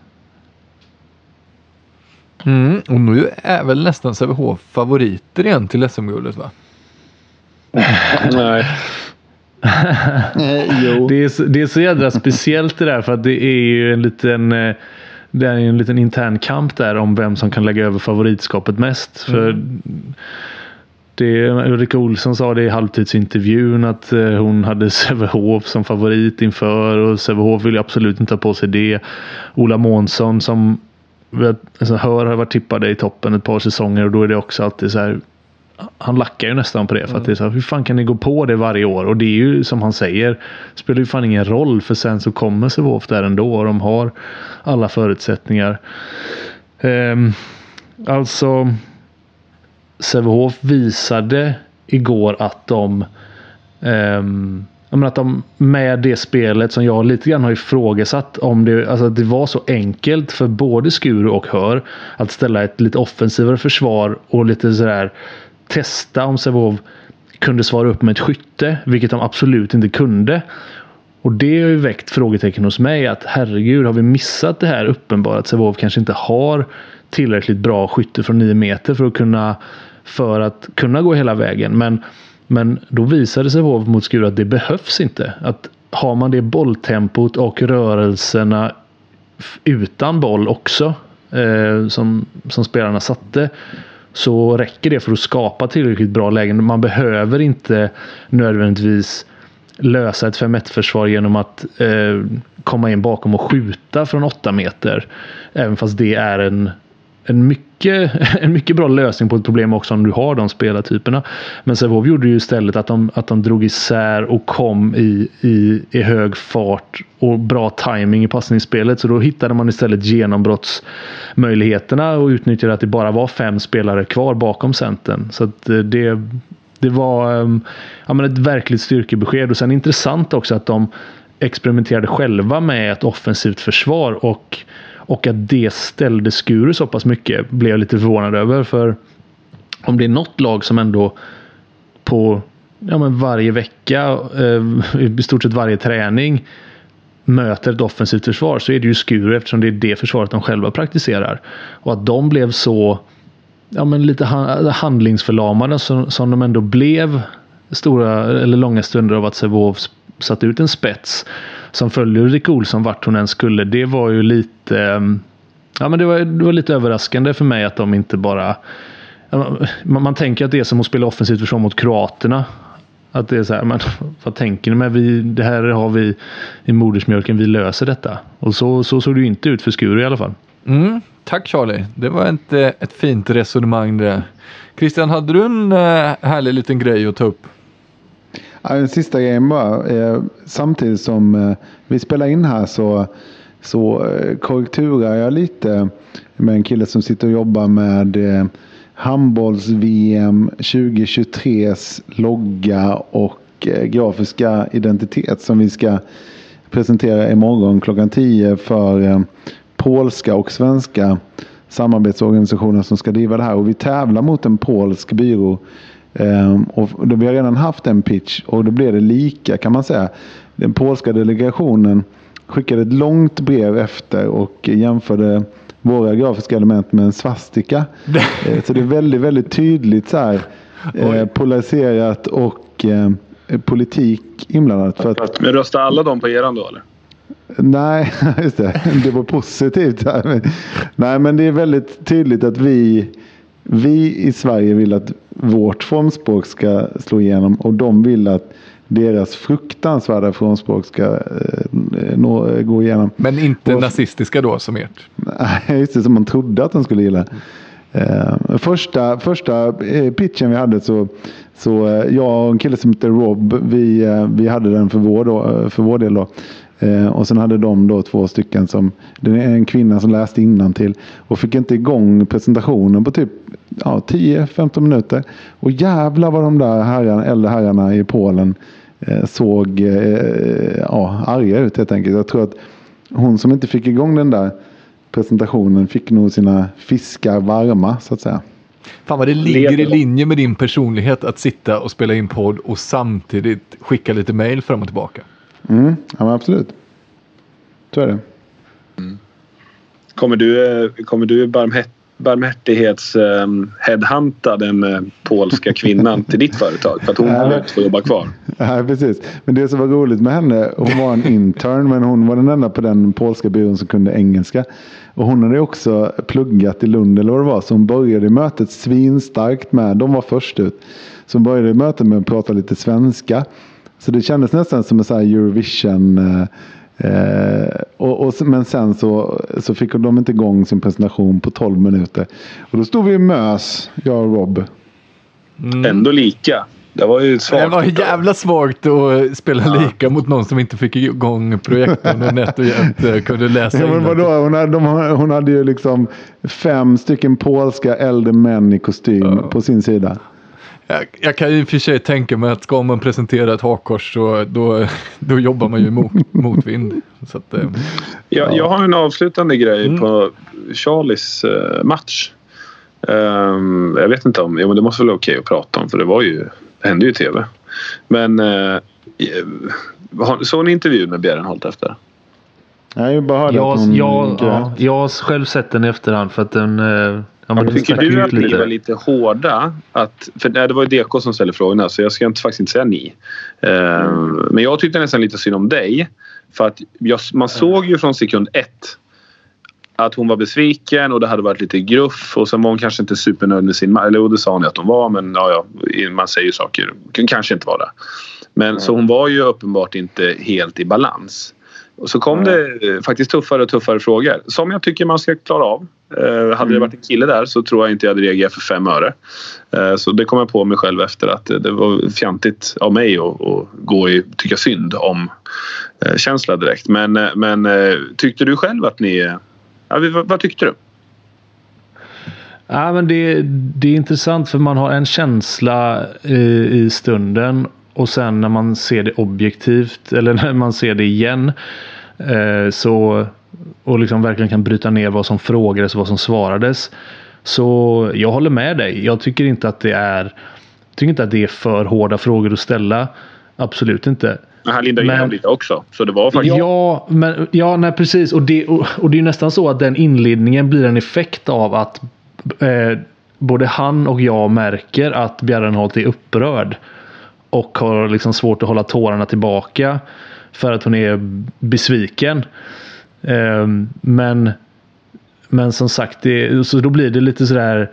Mm, och nu är väl nästan Sävehof favoriter igen till S M-guldet, va? Nej. jo. Det, är så, det är så jädra speciellt det där för att det är ju en liten... Det är en liten intern kamp där om vem som kan lägga över favoritskapet mest. Mm. För det, Ulrika Olsson sa det i halvtidsintervjun att hon hade Sävehof som favorit inför och Sävehof vill absolut inte ta på sig det. Ola Månsson som alltså, hör har varit tippade i toppen ett par säsonger och då är det också alltid så här, han lackar ju nästan på det för att det är så här, hur fan kan ni gå på det varje år? Och det är ju som han säger, spelar ju fan ingen roll för sen så kommer Sävehof där ändå och de har alla förutsättningar. Um, alltså Sävehof visade igår att de um, jag menar att de med det spelet som jag lite grann har ifrågasatt om det, alltså att det var så enkelt för både Skuru och Hör att ställa ett lite offensivare försvar och lite sådär testa om Sävehof kunde svara upp med ett skytte, vilket de absolut inte kunde. Och det har ju väckt frågetecken hos mig att herregud, har vi missat det här uppenbart att Sävehof kanske inte har tillräckligt bra skytte från nio meter för att kunna för att kunna gå hela vägen. Men, men då visade Sävehof mot Skuru att det behövs inte. Att har man det bolltempot och rörelserna utan boll också eh, som, som spelarna satte så räcker det för att skapa tillräckligt bra lägen. Man behöver inte nödvändigtvis lösa ett fem ett-försvar genom att eh, komma in bakom och skjuta från åtta meter. Även fast det är en, en, mycket, en mycket bra lösning på ett problem också om du har de spelartyperna. Men Sävehof gjorde ju istället att de, att de drog isär och kom i, i, i hög fart och bra timing i passningsspelet. Så då hittade man istället genombrottsmöjligheterna och utnyttjade att det bara var fem spelare kvar bakom centern. Så att det... Det var ja, men ett verkligt styrkebesked och sen intressant också att de experimenterade själva med ett offensivt försvar och, och att det ställde Skuru så pass mycket blev jag lite förvånad över för om det är något lag som ändå på ja, men varje vecka eh, i stort sett varje träning möter ett offensivt försvar så är det ju Skuru eftersom det är det försvaret de själva praktiserar och att de blev så ja, men lite handlingsförlamade som, som de ändå blev stora eller långa stunder av att Sävehof satt ut en spets som följer Ulrika Olsson vart hon än skulle, det var ju lite ja men det var, det var lite överraskande för mig att de inte bara man, man tänker att det är som att spela offensivt försvar mot kroaterna. Att det är så här, men vad tänker ni med? Vi, det här har vi i modersmjölken, vi löser detta. Och så, så såg det ju inte ut för Skuru i alla fall. Mm, tack Charlie. Det var inte ett fint resonemang där. Christian, hade du en äh, härlig liten grej att ta upp? Ja, den sista grejen bara. Eh, samtidigt som eh, vi spelar in här så, så eh, korrekturar jag lite med en kille som sitter och jobbar med eh, handbolls-V M tjugohundratjugotres logga och eh, grafiska identitet som vi ska presentera imorgon klockan tio för eh, polska och svenska samarbetsorganisationer som ska driva det här. Och vi tävlar mot en polsk byrå. Eh, och då vi har redan haft en pitch och då blev det lika kan man säga. Den polska delegationen skickade ett långt brev efter och jämförde våra grafiska element med en svastika. eh, så det är väldigt, väldigt tydligt så här eh, polariserat och eh, politik inblandat. För att, men röstar alla dem på eran då eller? Nej, just det. Det var positivt här. Men, nej, men det är väldigt tydligt att vi, vi i Sverige vill att vårt formspråk ska slå igenom och de vill att deras fruktansvärda formspråk ska eh, nå, gå igenom. Men inte och, nazistiska då som ert? Nej, just det, som man trodde att de skulle gilla. Eh, första, första eh, pitchen vi hade så, så eh, jag och en kille som heter Rob, vi, eh, vi hade den för vår, då, för vår del då. Eh, och sen hade de då två stycken som, det är en kvinna som läste innantill och fick inte igång presentationen på typ ja, tio femton minuter. Och jävlar vad de där herrarna, äldre herrarna i Polen eh, såg eh, ja, arga ut helt enkelt. Jag tror att hon som inte fick igång den där presentationen fick nog sina fiskar varma så att säga. Fan vad det ligger i linje med din personlighet att sitta och spela in podd och samtidigt skicka lite mejl fram och tillbaka. Mm, ja men absolut. Så är det. Mm. Kommer du, kommer du barmhärt, barmhärtighets um, headhunta den uh, polska kvinnan till ditt företag för att hon har rätt för att jobba kvar? Ja, precis. Men det som var roligt med henne, hon var en intern men hon var den enda på den polska byrån som kunde engelska. Och hon hade också pluggat i Lund eller vad det var. Så hon började mötet svinstarkt med, de var först ut. Så hon började mötet med att prata lite svenska. Så det kändes nästan som en sån här Eurovision. Eh, och, och, men sen så, så fick de inte igång sin presentation på tolv minuter. Och då stod vi i mös, jag och Rob. Mm. Ändå lika. Det var ju svagt. Det var jävla svagt att spela ja. lika mot någon som inte fick igång projekten och nätt och jämt kunde läsa. Ja, men vadå? Hon, hade, de, hon hade ju liksom fem stycken polska äldre män i kostym ja. på sin sida. Jag, jag kan ju för sig tänka mig att ska man presentera ett hakkors så då, då jobbar man ju mot, motvind. Så att, eh, jag, ja. jag har en avslutande grej mm. på Charlies uh, match. Um, jag vet inte om, ja, men det måste väl vara okej att prata om för det var ju, det hände ju i tv. Men uh, såg ni intervjun med Bjärrenholt efter? Nej, jag bara hörde jag, att hon jag, ja, jag har själv sett den i efterhand för att den uh, ja, men tycker du att ni var lite hårda? Att, för nej, det var ju D K som ställde frågorna så jag ska inte, faktiskt inte säga ni. Uh, mm. Men jag tyckte nästan lite synd om dig. För att jag, man såg ju från sekund ett att hon var besviken och det hade varit lite gruff. Och sen var hon kanske inte supernöjd med sin... Eller det sa hon att hon var, men ja, ja, man säger ju saker. Kanske inte var det. Men mm. så hon var ju uppenbart inte helt i balans. Och så kom mm. det faktiskt tuffare och tuffare frågor. Som jag tycker man ska klara av. Eh, hade det varit en kille där så tror jag inte jag hade reagerat för fem öre. Eh, så det kom jag på mig själv efter att det var fjantigt av mig att, att gå i tycka synd om eh, känsla direkt. Men, eh, men eh, tyckte du själv att ni... Ja, vad, vad tyckte du? Ja, men det, det är intressant för man har en känsla i, i stunden och sen när man ser det objektivt eller när man ser det igen eh, så och liksom verkligen kan bryta ner vad som frågades och vad som svarades. Så jag håller med dig. Jag tycker inte att det är tycker inte att det är för hårda frågor att ställa. Absolut inte. Men han lindade igenom lite också. Så det var faktiskt... Ja, men, ja nej, precis. Och det, och, och det är nästan så att den inledningen blir en effekt av att eh, både han och jag märker att Bjärrenholt är upprörd. Och har liksom svårt att hålla tårarna tillbaka. för att hon är besviken. Eh, men men som sagt, det, så då blir det lite sådär,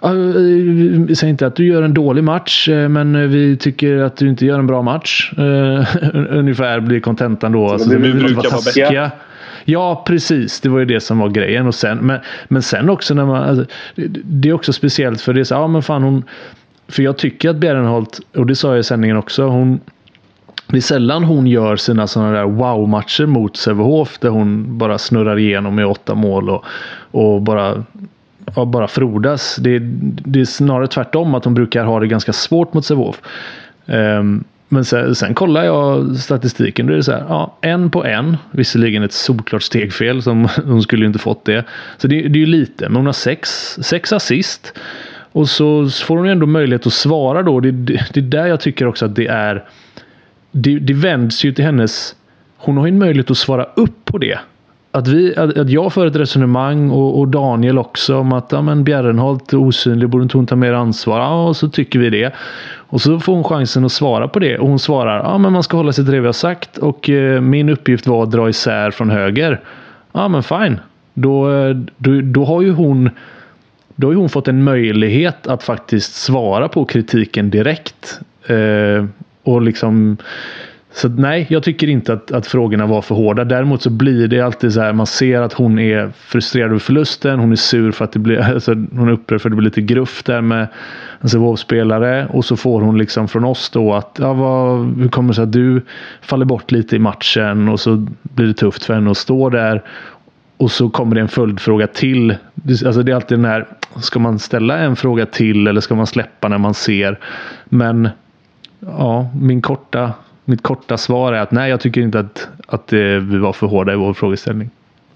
jag säger inte att du gör en dålig match, men vi tycker att du inte gör en bra match. Uh, ungefär blir kontentan då. Alltså, vi brukar vara bättre. Ja, precis. Det var ju det som var grejen. Och sen, men, men sen också när man, alltså, det, det är också speciellt för det är så, ja men fan hon, för jag tycker att Bjärrenholt, och det sa jag i sändningen också, hon, det är sällan hon gör sina sådana där wow-matcher mot Sävehof där hon bara snurrar igenom med åtta mål och, och bara Ja, bara frodas. Det, det är snarare tvärtom att de brukar ha det ganska svårt mot Sävehof. Um, men sen, sen kollar jag statistiken. Då är det så här, ja, en på en. Visserligen ett solklart stegfel som de skulle ju inte fått det. Så det, det är ju lite. Men hon har sex, sex assist. Och så får hon ju ändå möjlighet att svara då. Det, det, det är där jag tycker också att det är. Det, det vänds ju till hennes. Hon har ju en möjlighet att svara upp på det. Att, vi, att, att jag för ett resonemang och, och Daniel också om att ja, men Bjärrenholt är osynlig, borde inte hon ta mer ansvar? Ja, och så tycker vi det. Och så får hon chansen att svara på det. Och hon svarar, ja men man ska hålla sig till det vi har sagt. Och eh, min uppgift var att dra isär från höger. Ja men fine. Då, då, då har ju hon då har ju hon fått en möjlighet att faktiskt svara på kritiken direkt. Eh, och liksom... Så nej, jag tycker inte att, att frågorna var för hårda. Däremot så blir det alltid så här, man ser att hon är frustrerad över förlusten. Hon är sur för att det blir, alltså, hon är upprörd för att det blir lite gruff där med en Sävehof-spelare. Och så får hon liksom från oss då att, ja, vad, hur kommer det sig att du faller bort lite i matchen? Och så blir det tufft för henne att stå där. Och så kommer det en följdfråga till. Alltså det är alltid den här, ska man ställa en fråga till eller ska man släppa när man ser? Men ja, min korta... Mitt korta svar är att nej, jag tycker inte att, att vi var för hårda i vår frågeställning.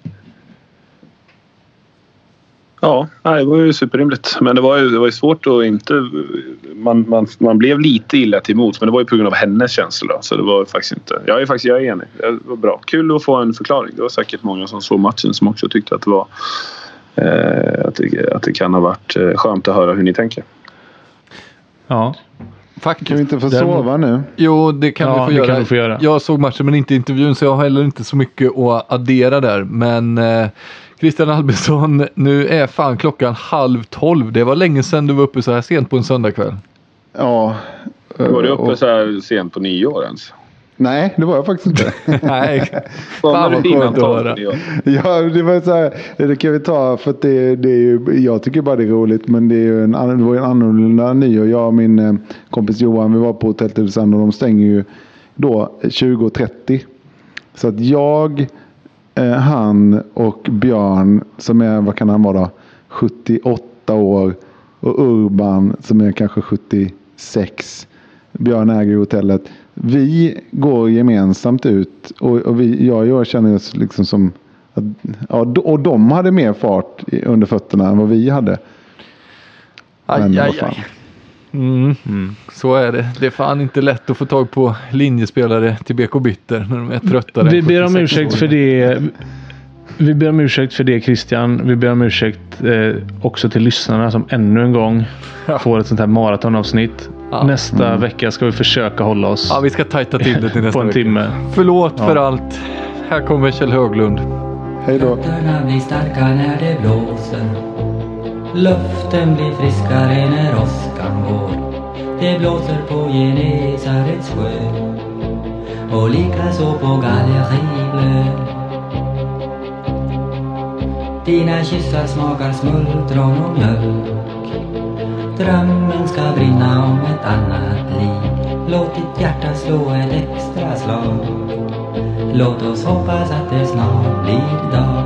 Ja, det var ju superrimligt. Men det var ju, det var ju svårt att inte... Man, man, man blev lite illa till emot, men det var ju på grund av hennes känslor då. Så det var faktiskt inte... Jag är faktiskt jag är enig. Det var bra. Kul att få en förklaring. Det var säkert många som såg matchen som också tyckte att det var... Eh, att, det, att det kan ha varit skönt att höra hur ni tänker. Ja. Faktiskt. Kan vi inte få sova nu? Jo, det kan, ja, vi, få det göra. kan vi få göra. Jag såg matchen men inte intervjun, så jag har heller inte så mycket att addera där. Men eh, Christian Albinsson, nu är fan klockan halv tolv. Det var länge sedan du var uppe så här sent på en söndagkväll. Ja. Var du uppe och... så här sent på nyår ens? Nej, det var jag faktiskt inte. Nej. Fan vad skönt att höra. Ja, det var så här, det kan vi ta för att det, det är ju, jag tycker bara det är roligt, men det är ju en, det var en annorlunda nyår. Jag och min eh, kompis Johan, vi var på Hotel Tylösand och de stänger ju då tjugo trettio. Så att jag, eh, han och Björn som är, vad kan han vara då? sjuttioåtta år och Urban som är kanske sjuttiosex. Björn äger hotellet. Vi går gemensamt ut och, och vi, jag, jag känner oss liksom som att, ja, och de hade mer fart under fötterna än vad vi hade. Aj, Men, aj, aj. Mm. Mm. Så är det. Det är fan inte lätt att få tag på linjespelare till B K Bitter när de är tröttare. Vi ber om ursäkt för det. Vi ber om ursäkt för det, Christian. Vi ber om ursäkt eh, också till lyssnarna som ännu en gång ja. får ett sånt här maratonavsnitt. Ja. Nästa mm. vecka ska vi försöka hålla oss. Ja, vi ska tajta till det till nästa på en vecka. timme. Förlåt ja. för allt. Här kommer Kjell Höglund. Hej då. Fötterna blir starka när det blåser. Luften blir friskare när åskan går. Det blåser på Genesarets sjö och likaså på Gallerivlö. Dina kyssar smakar smultron och mjölk. Drömmen ska brinna om ett annat liv. Låt ditt hjärta slå ett extra slag. Låt oss hoppas att det snart blir dag.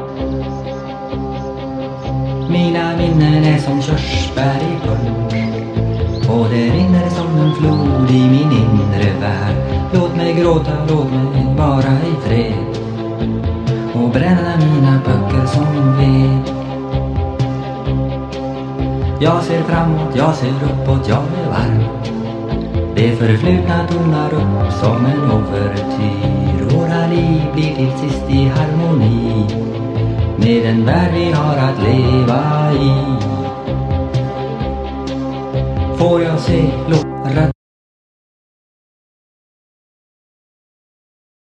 Mina minnen är som körsbär i punsch och det rinner som en flod i min inre värld. Låt mig gråta, låt mig vara i fred och bränna mina böcker som ved. Jag ser framåt, jag ser uppåt, jag är varm. Det förflutna tonar upp som en overtyr. Våra liv blir till sist i harmoni med den värld vi har att leva i. Får jag se blå rött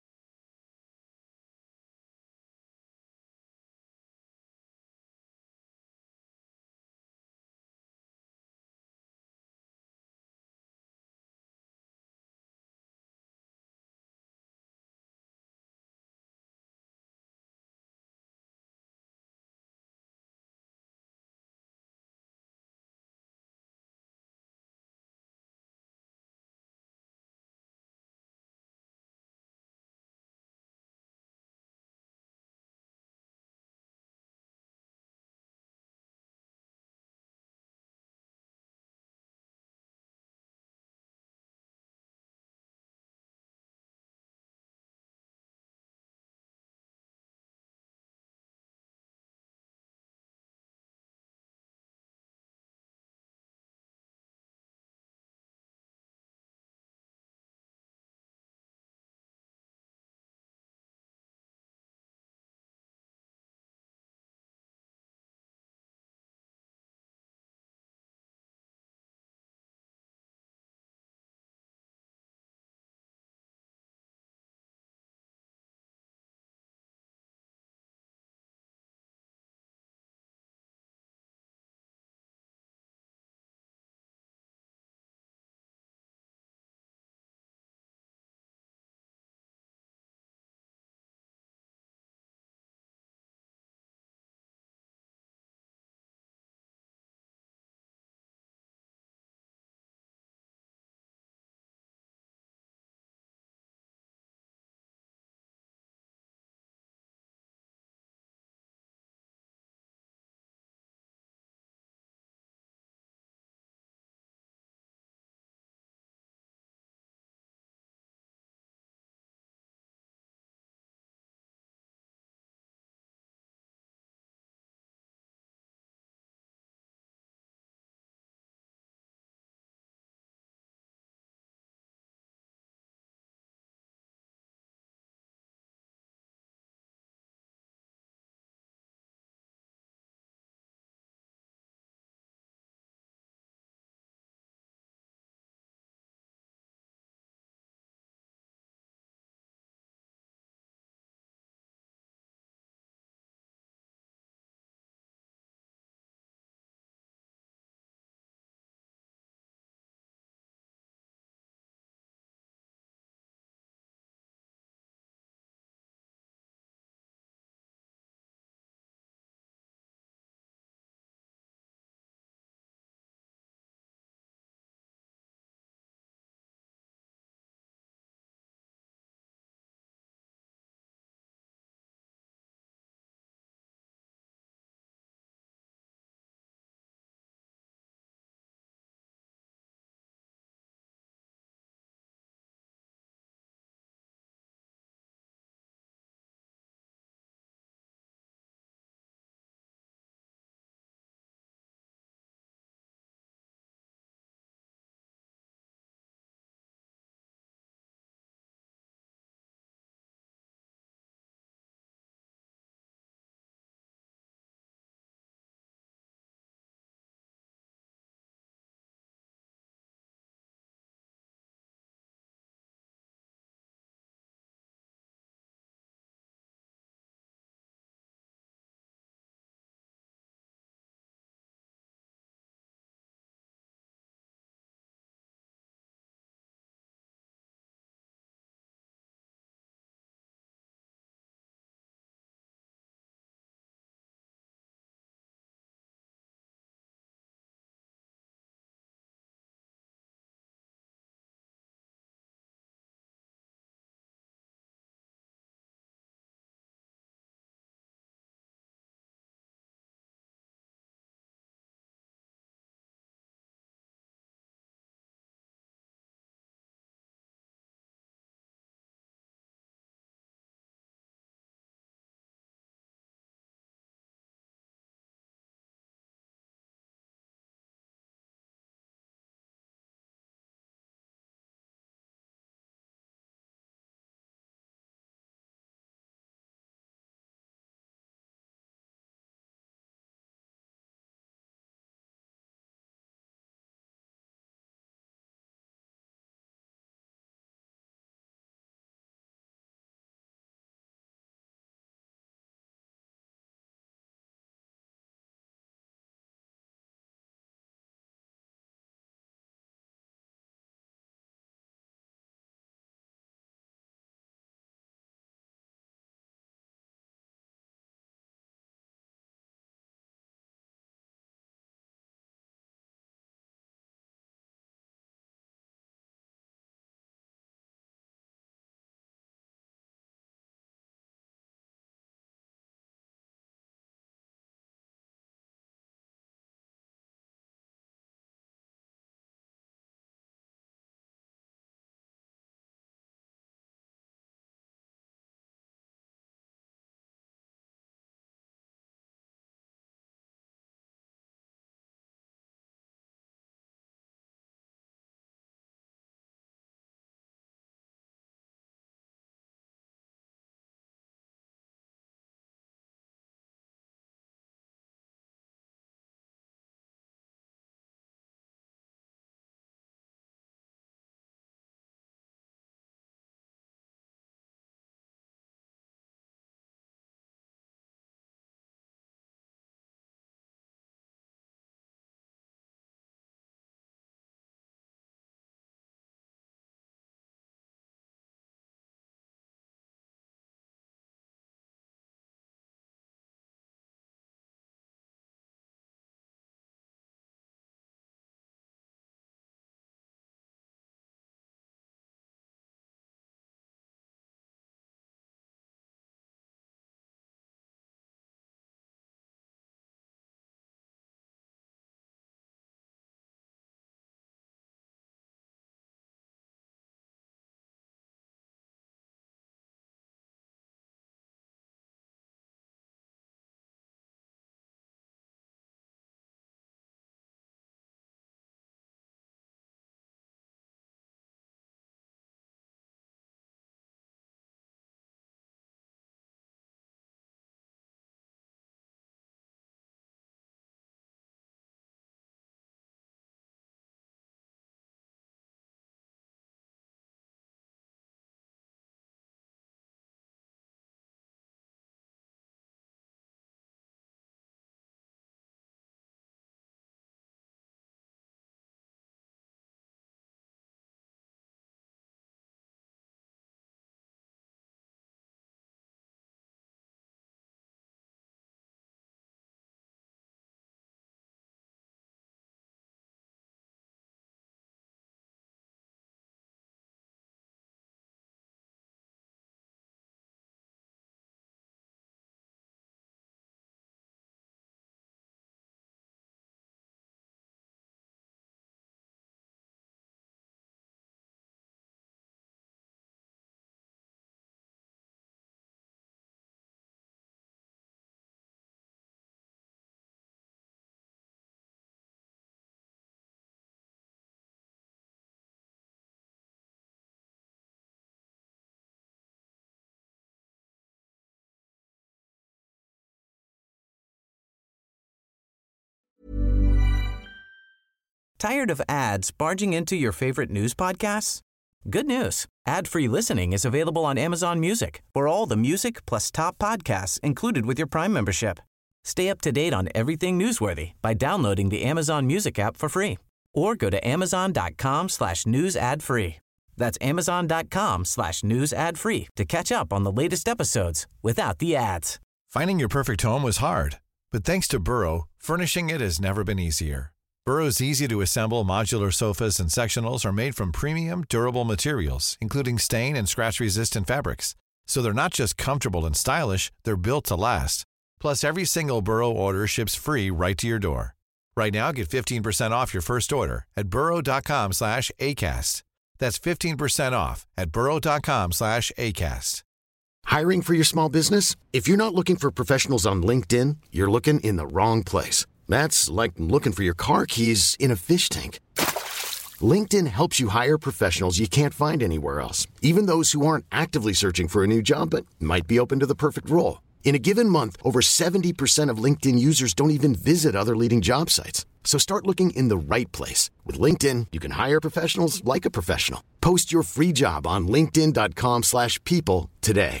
Tired of ads barging into your favorite news podcasts? Good news. Ad-free listening is available on Amazon Music for all the music plus top podcasts included with your Prime membership. Stay up to date on everything newsworthy by downloading the Amazon Music app for free or go to amazon.com slash news ad free. That's amazon.com slash news ad free to catch up on the latest episodes without the ads. Finding your perfect home was hard, but thanks to Burrow, furnishing it has never been easier. Burrow's easy-to-assemble modular sofas and sectionals are made from premium, durable materials, including stain and scratch-resistant fabrics. So they're not just comfortable and stylish, they're built to last. Plus, every single Burrow order ships free right to your door. Right now, get fifteen percent off your first order at burrow.com slash ACAST. That's fifteen percent off at burrow.com slash ACAST. Hiring for your small business? If you're not looking for professionals on LinkedIn, you're looking in the wrong place. That's like looking for your car keys in a fish tank. LinkedIn helps you hire professionals you can't find anywhere else, even those who aren't actively searching for a new job but might be open to the perfect role. In a given month, over seventy percent of LinkedIn users don't even visit other leading job sites. So start looking in the right place. With LinkedIn, you can hire professionals like a professional. Post your free job on linkedin.com slash people today.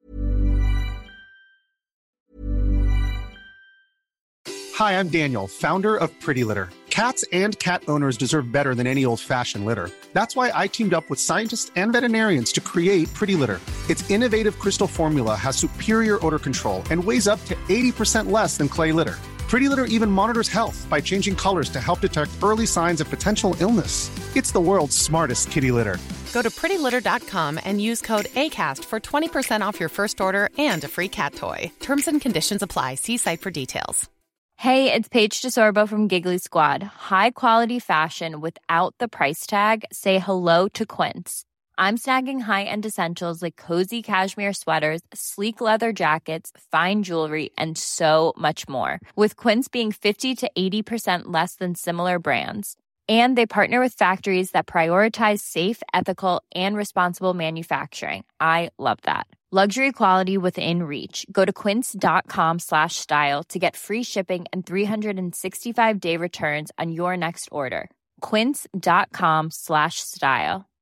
Hi, I'm Daniel, founder of Pretty Litter. Cats and cat owners deserve better than any old-fashioned litter. That's why I teamed up with scientists and veterinarians to create Pretty Litter. Its innovative crystal formula has superior odor control and weighs up to eighty percent less than clay litter. Pretty Litter even monitors health by changing colors to help detect early signs of potential illness. It's the world's smartest kitty litter. Go to pretty litter dot com and use code ACAST for twenty percent off your first order and a free cat toy. Terms and conditions apply. See site for details. Hey, it's Paige DeSorbo from Giggly Squad. High quality fashion without the price tag. Say hello to Quince. I'm snagging high-end essentials like cozy cashmere sweaters, sleek leather jackets, fine jewelry, and so much more. With Quince being fifty to eighty percent less than similar brands. And they partner with factories that prioritize safe, ethical, and responsible manufacturing. I love that. Luxury quality within reach. Go to quince.com slash style to get free shipping and three sixty-five day returns on your next order. Quince.com slash style.